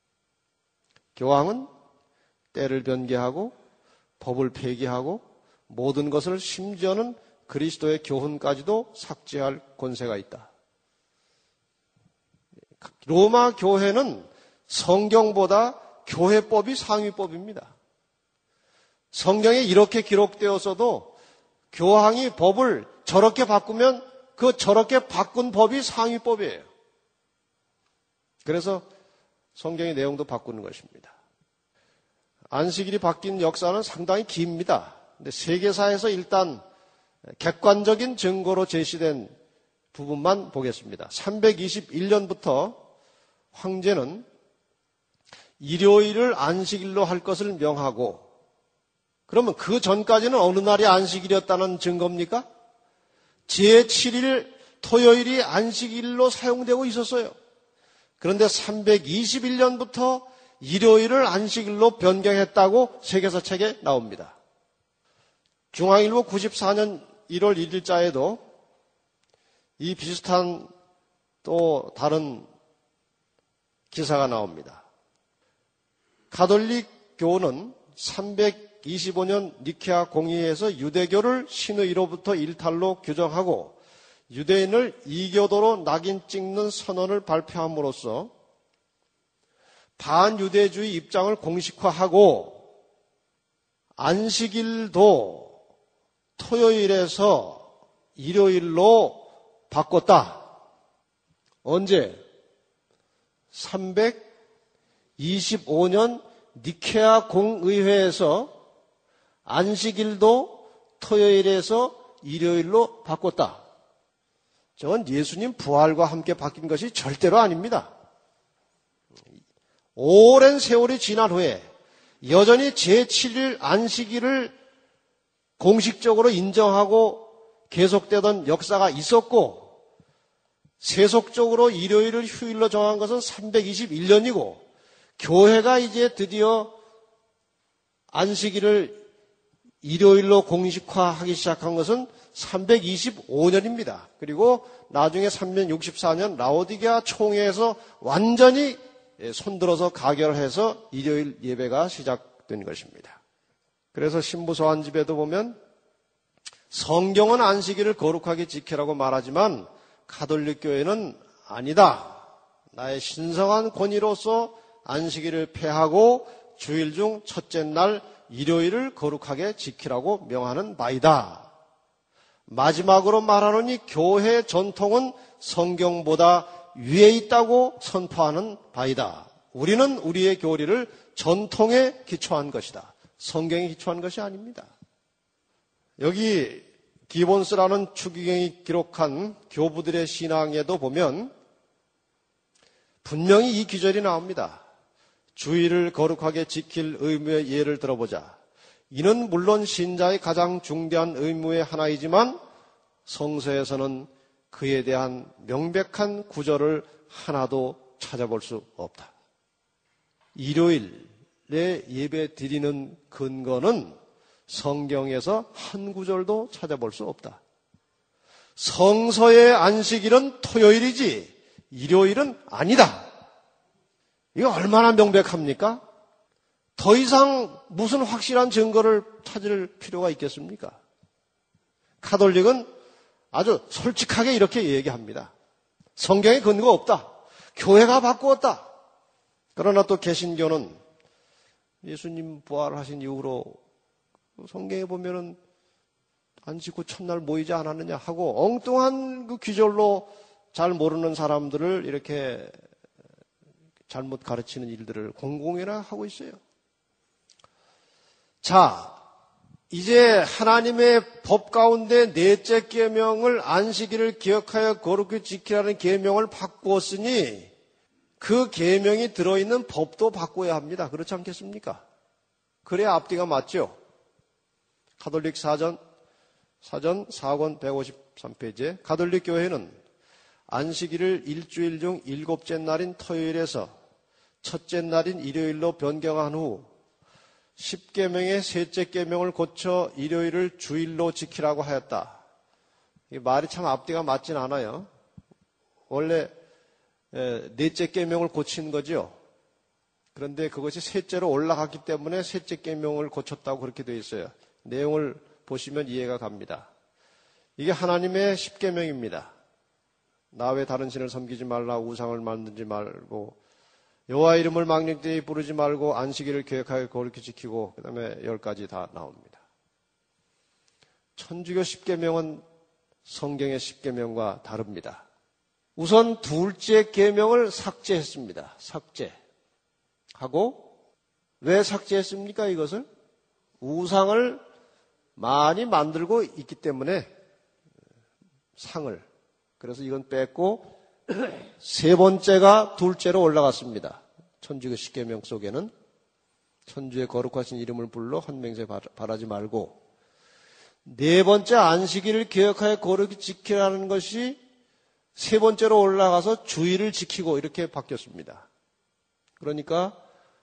교황은 때를 변개하고 법을 폐기하고 모든 것을, 심지어는 그리스도의 교훈까지도 삭제할 권세가 있다. 로마 교회는 성경보다 교회법이 상위법입니다. 성경에 이렇게 기록되었어도 교황이 법을 저렇게 바꾸면 그 저렇게 바꾼 법이 상위법이에요. 그래서 성경의 내용도 바꾸는 것입니다. 안식일이 바뀐 역사는 상당히 깁니다. 근데 세계사에서 일단 객관적인 증거로 제시된 부분만 보겠습니다. 삼백이십일 년부터 황제는 일요일을 안식일로 할 것을 명하고, 그러면 그 전까지는 어느 날이 안식일이었다는 증거입니까? 제칠 일 토요일이 안식일로 사용되고 있었어요. 그런데 삼백이십일 년부터 일요일을 안식일로 변경했다고 세계사 책에 나옵니다. 중앙일보 구십사 년 일월 일일자에도 이 비슷한 또 다른 기사가 나옵니다. 가톨릭 교는 삼백이십오 년 니케아 공의회에서 유대교를 신의로부터 일탈로 규정하고 유대인을 이교도로 낙인 찍는 선언을 발표함으로써 반유대주의 입장을 공식화하고 안식일도 토요일에서 일요일로 바꿨다. 언제? 삼백이십오 년 니케아 공의회에서 안식일도 토요일에서 일요일로 바꿨다. 저건 예수님 부활과 함께 바뀐 것이 절대로 아닙니다. 오랜 세월이 지난 후에 여전히 제칠 일 안식일을 공식적으로 인정하고 계속되던 역사가 있었고, 세속적으로 일요일을 휴일로 정한 것은 삼백이십일 년이고, 교회가 이제 드디어 안식일을 일요일로 공식화하기 시작한 것은 삼백이십오 년입니다. 그리고 나중에 삼백육십사 년 라오디게아 총회에서 완전히 손들어서 가결해서 일요일 예배가 시작된 것입니다. 그래서 신부 서한집에도 보면 성경은 안식일을 거룩하게 지키라고 말하지만 가톨릭 교회는 아니다. 나의 신성한 권위로서 안식일을 폐하고 주일 중 첫째 날 일요일을 거룩하게 지키라고 명하는 바이다. 마지막으로 말하노니 교회 전통은 성경보다 위에 있다고 선포하는 바이다. 우리는 우리의 교리를 전통에 기초한 것이다. 성경에 기초한 것이 아닙니다. 여기 기본스라는 추기경이 기록한 교부들의 신앙에도 보면 분명히 이 기절이 나옵니다. 주일을 거룩하게 지킬 의무의 예를 들어보자. 이는 물론 신자의 가장 중대한 의무의 하나이지만 성서에서는 그에 대한 명백한 구절을 하나도 찾아볼 수 없다. 일요일에 예배 드리는 근거는 성경에서 한 구절도 찾아볼 수 없다. 성서의 안식일은 토요일이지 일요일은 아니다. 이거 얼마나 명백합니까? 더 이상 무슨 확실한 증거를 찾을 필요가 있겠습니까? 가톨릭은 아주 솔직하게 이렇게 얘기합니다. 성경에 근거 없다. 교회가 바꾸었다. 그러나 또 개신교는 예수님 부활하신 이후로 성경에 보면은 안식 후 첫날 모이지 않았느냐 하고 엉뚱한 그 귀절로 잘 모르는 사람들을 이렇게 잘못 가르치는 일들을 공공연히 하고 있어요. 자, 이제 하나님의 법 가운데 넷째 계명을 안식일을 기억하여 거룩히 지키라는 계명을 바꾸었으니 그 계명이 들어있는 법도 바꿔야 합니다. 그렇지 않겠습니까? 그래야 앞뒤가 맞죠. 가톨릭 사전 사전 사 권 백오십삼 페이지에 가톨릭 교회는 안식일을 일주일 중 일곱째 날인 토요일에서 첫째 날인 일요일로 변경한 후 십계명의 셋째 계명을 고쳐 일요일을 주일로 지키라고 하였다. 이 말이 참 앞뒤가 맞진 않아요. 원래 넷째 계명을 고친 거죠. 그런데 그것이 셋째로 올라갔기 때문에 셋째 계명을 고쳤다고 그렇게 되어 있어요. 내용을 보시면 이해가 갑니다. 이게 하나님의 십계명입니다. 나 외 다른 신을 섬기지 말라, 우상을 만들지 말고, 여호와 이름을 망령되이 부르지 말고, 안식일을 계획하여 거룩히 지키고, 그 다음에 열 가지 다 나옵니다. 천주교 십계명은 성경의 십계명과 다릅니다. 우선 둘째 계명을 삭제했습니다. 삭제. 하고, 왜 삭제했습니까, 이것을? 우상을 많이 만들고 있기 때문에, 상을. 그래서 이건 뺐고, 세 번째가 둘째로 올라갔습니다. 천주교 십계명 속에는 천주의 거룩하신 이름을 불러 헌맹세 바라지 말고, 네 번째 안식일을 기억하여 거룩히 지키라는 것이 세 번째로 올라가서 주일을 지키고 이렇게 바뀌었습니다. 그러니까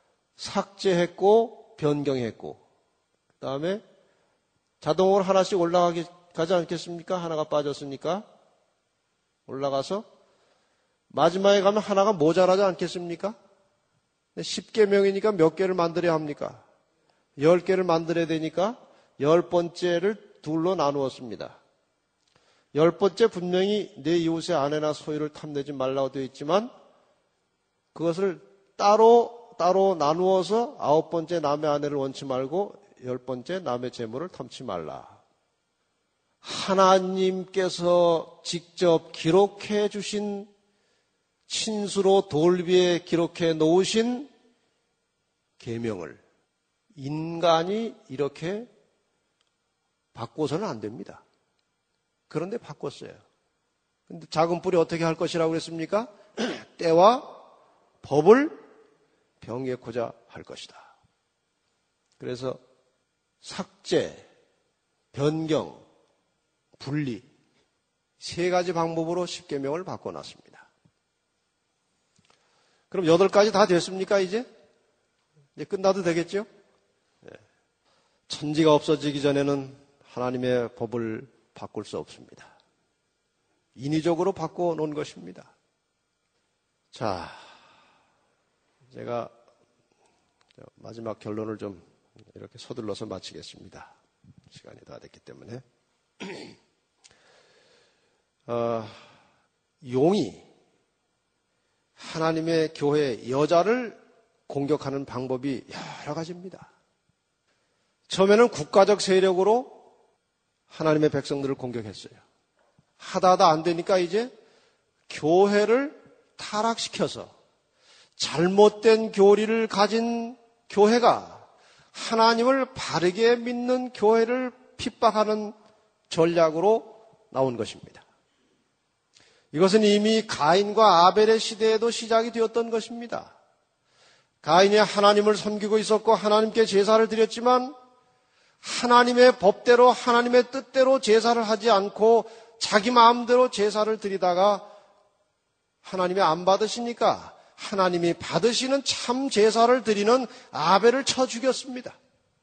삭제했고 변경했고, 그 다음에 자동으로 하나씩 올라가기 가지 않겠습니까? 하나가 빠졌으니까 올라가서 마지막에 가면 하나가 모자라지 않겠습니까? 십 계명이니까 몇 개를 만들어야 합니까? 열 개를 만들어야 되니까 열 번째를 둘로 나누었습니다. 열 번째 분명히 내 이웃의 아내나 소유를 탐내지 말라고 되어 있지만 그것을 따로 따로 나누어서 아홉 번째 남의 아내를 원치 말고 열 번째 남의 재물을 탐치 말라. 하나님께서 직접 기록해 주신 친수로 돌비에 기록해 놓으신 계명을 인간이 이렇게 바꿔서는 안 됩니다. 그런데 바꿨어요. 근데 작은 뿔이 어떻게 할 것이라고 그랬습니까? 때와 법을 병행하고자 할 것이다. 그래서 삭제, 변경, 분리 세 가지 방법으로 십계명을 바꿔놨습니다. 그럼 여덟 가지 다 됐습니까 이제? 이제 끝나도 되겠죠? 네. 천지가 없어지기 전에는 하나님의 법을 바꿀 수 없습니다. 인위적으로 바꿔놓은 것입니다. 자, 제가 마지막 결론을 좀 이렇게 서둘러서 마치겠습니다. 시간이 다 됐기 때문에. 어, 용이 하나님의 교회 여자를 공격하는 방법이 여러 가지입니다. 처음에는 국가적 세력으로 하나님의 백성들을 공격했어요. 하다 하다 안 되니까 이제 교회를 타락시켜서 잘못된 교리를 가진 교회가 하나님을 바르게 믿는 교회를 핍박하는 전략으로 나온 것입니다. 이것은 이미 가인과 아벨의 시대에도 시작이 되었던 것입니다. 가인이 하나님을 섬기고 있었고 하나님께 제사를 드렸지만 하나님의 법대로 하나님의 뜻대로 제사를 하지 않고 자기 마음대로 제사를 드리다가 하나님이 안 받으시니까 하나님이 받으시는 참 제사를 드리는 아벨을 쳐 죽였습니다.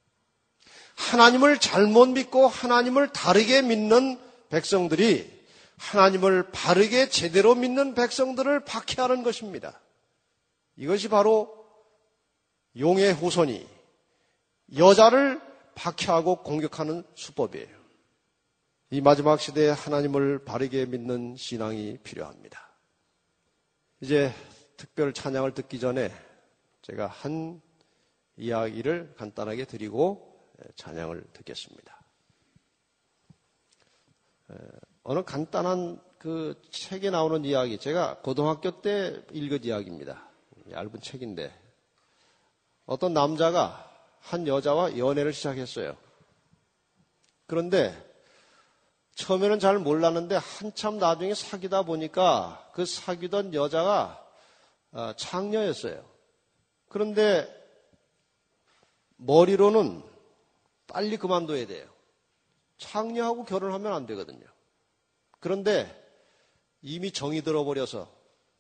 하나님을 잘못 믿고 하나님을 다르게 믿는 백성들이 하나님을 바르게 제대로 믿는 백성들을 박해하는 것입니다. 이것이 바로 용의 후손이 여자를 박해하고 공격하는 수법이에요. 이 마지막 시대에 하나님을 바르게 믿는 신앙이 필요합니다. 이제 특별 찬양을 듣기 전에 제가 한 이야기를 간단하게 드리고 찬양을 듣겠습니다. 어느 간단한 그 책에 나오는 이야기, 제가 고등학교 때 읽은 이야기입니다. 얇은 책인데 어떤 남자가 한 여자와 연애를 시작했어요. 그런데 처음에는 잘 몰랐는데 한참 나중에 사귀다 보니까 그 사귀던 여자가 창녀였어요. 그런데 머리로는 빨리 그만둬야 돼요. 창녀하고 결혼하면 안 되거든요. 그런데 이미 정이 들어버려서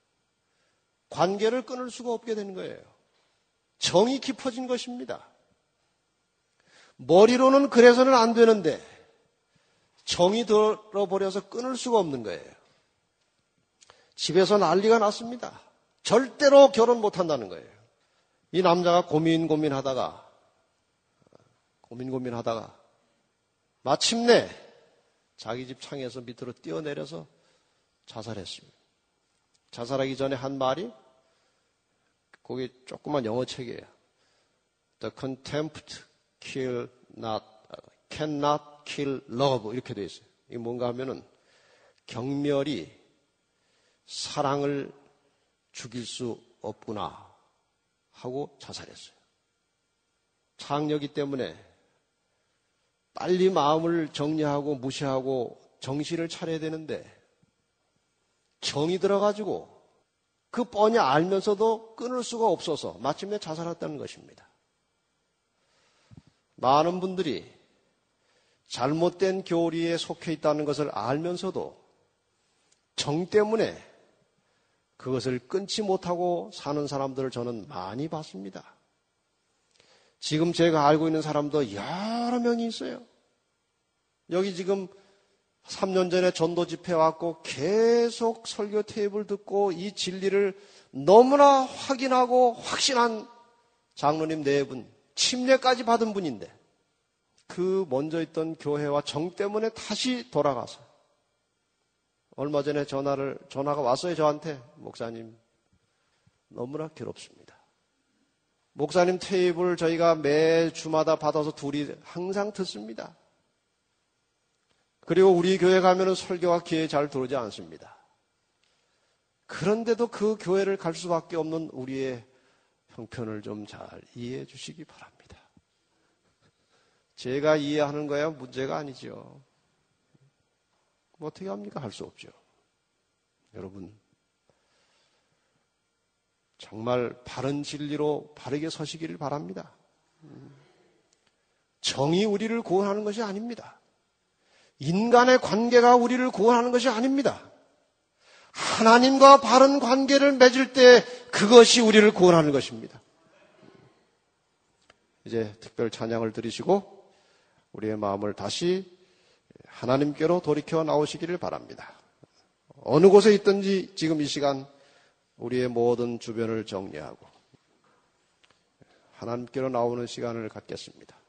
관계를 끊을 수가 없게 되는 거예요. 정이 깊어진 것입니다. 머리로는 그래서는 안 되는데 정이 들어버려서 끊을 수가 없는 거예요. 집에서 난리가 났습니다. 절대로 결혼 못한다는 거예요. 이 남자가 고민 고민하다가 고민 고민하다가 마침내 자기 집 창에서 밑으로 뛰어내려서 자살했습니다. 자살하기 전에 한 말이 거기 조그만 영어 책이에요. The contempt kill not, cannot kill love 이렇게 되어 있어요. 이게 뭔가 하면은 경멸이 사랑을 죽일 수 없구나 하고 자살했어요. 창녀기 때문에 빨리 마음을 정리하고 무시하고 정신을 차려야 되는데 정이 들어가지고 그 뻔히 알면서도 끊을 수가 없어서 마침내 자살했다는 것입니다. 많은 분들이 잘못된 교리에 속해 있다는 것을 알면서도 정 때문에 그것을 끊지 못하고 사는 사람들을 저는 많이 봤습니다. 지금 제가 알고 있는 사람도 여러 명이 있어요. 여기 지금 삼 년 전에 전도 집회 왔고 계속 설교 테이프를 듣고 이 진리를 너무나 확인하고 확신한 장로님 네 분, 침례까지 받은 분인데 그 먼저 있던 교회와 정 때문에 다시 돌아가서 얼마 전에 전화를, 전화가 왔어요 저한테. 목사님 너무나 괴롭습니다. 목사님 테이프를 저희가 매 주마다 받아서 둘이 항상 듣습니다. 그리고 우리 교회 가면은 설교가 귀에 잘 들어오지 않습니다. 그런데도 그 교회를 갈 수밖에 없는 우리의 형편을 좀 잘 이해해 주시기 바랍니다. 제가 이해하는 거야 문제가 아니죠. 뭐 어떻게 합니까? 할 수 없죠. 여러분, 정말 바른 진리로 바르게 서시기를 바랍니다. 정이 우리를 구원하는 것이 아닙니다. 인간의 관계가 우리를 구원하는 것이 아닙니다. 하나님과 바른 관계를 맺을 때 그것이 우리를 구원하는 것입니다. 이제 특별 찬양을 드리시고 우리의 마음을 다시 하나님께로 돌이켜 나오시기를 바랍니다. 어느 곳에 있든지 지금 이 시간 우리의 모든 주변을 정리하고 하나님께로 나오는 시간을 갖겠습니다.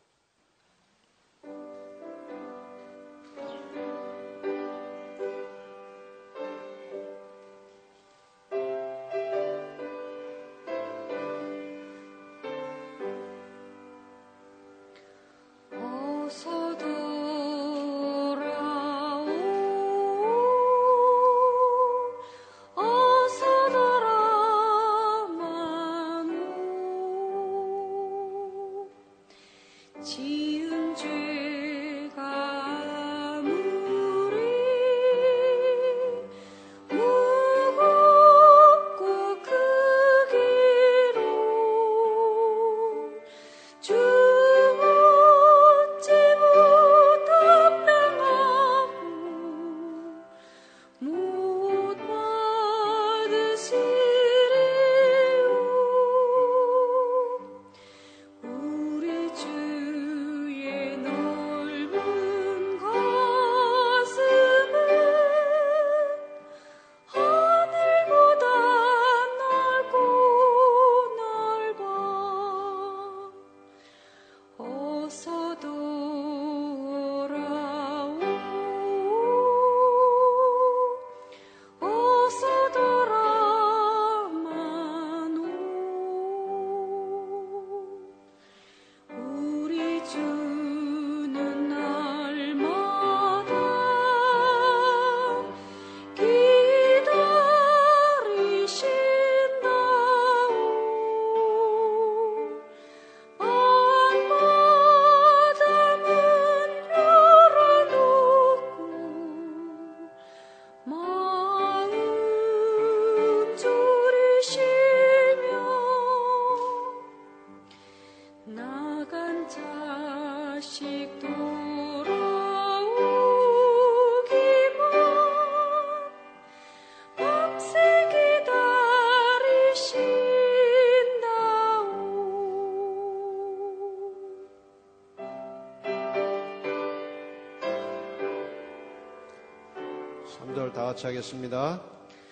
삼 절 다 같이 하겠습니다.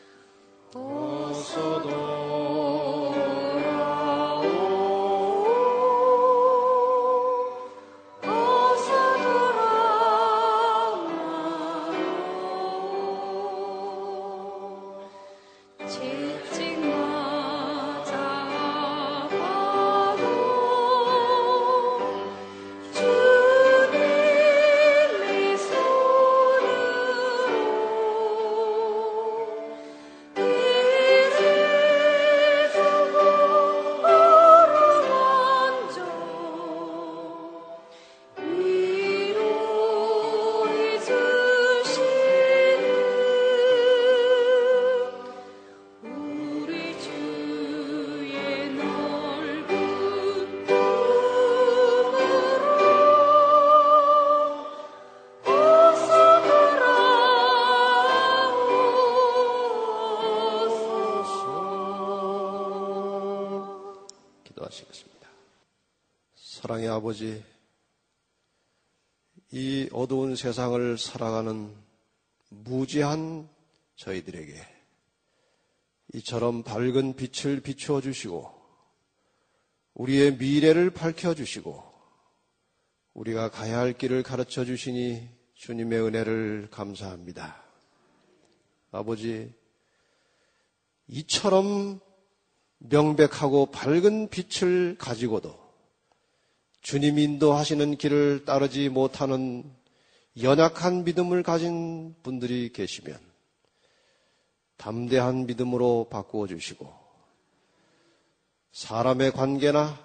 어서 돌아오 어서 돌아오나요 지직 맞아봐도 주님이 손으로 이를 두고 어루만져 위로해 주시는 우리 주의 넓은 품으로 어서 돌아오소서. 기도하시겠습니다. 사랑의 아버지, 이 어두운 세상을 살아가는 무지한 저희들에게 이처럼 밝은 빛을 비추어 주시고 우리의 미래를 밝혀 주시고 우리가 가야 할 길을 가르쳐 주시니 주님의 은혜를 감사합니다. 아버지, 이처럼 명백하고 밝은 빛을 가지고도 주님 인도하시는 길을 따르지 못하는 연약한 믿음을 가진 분들이 계시면 담대한 믿음으로 바꾸어 주시고 사람의 관계나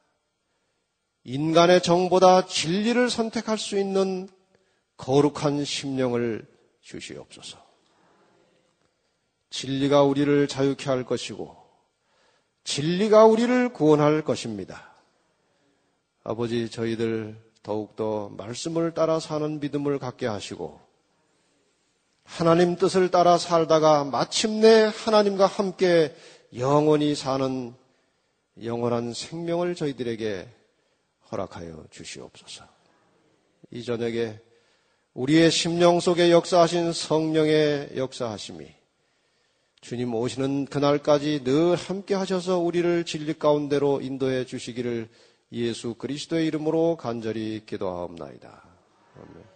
인간의 정보다 진리를 선택할 수 있는 거룩한 심령을 주시옵소서. 진리가 우리를 자유케 할 것이고 진리가 우리를 구원할 것입니다. 아버지, 저희들 더욱더 말씀을 따라 사는 믿음을 갖게 하시고 하나님 뜻을 따라 살다가 마침내 하나님과 함께 영원히 사는 영원한 생명을 저희들에게 허락하여 주시옵소서. 이 저녁에 우리의 심령 속에 역사하신 성령의 역사하심이 주님 오시는 그날까지 늘 함께 하셔서 우리를 진리 가운데로 인도해 주시기를 예수 그리스도의 이름으로 간절히 기도하옵나이다. 아멘.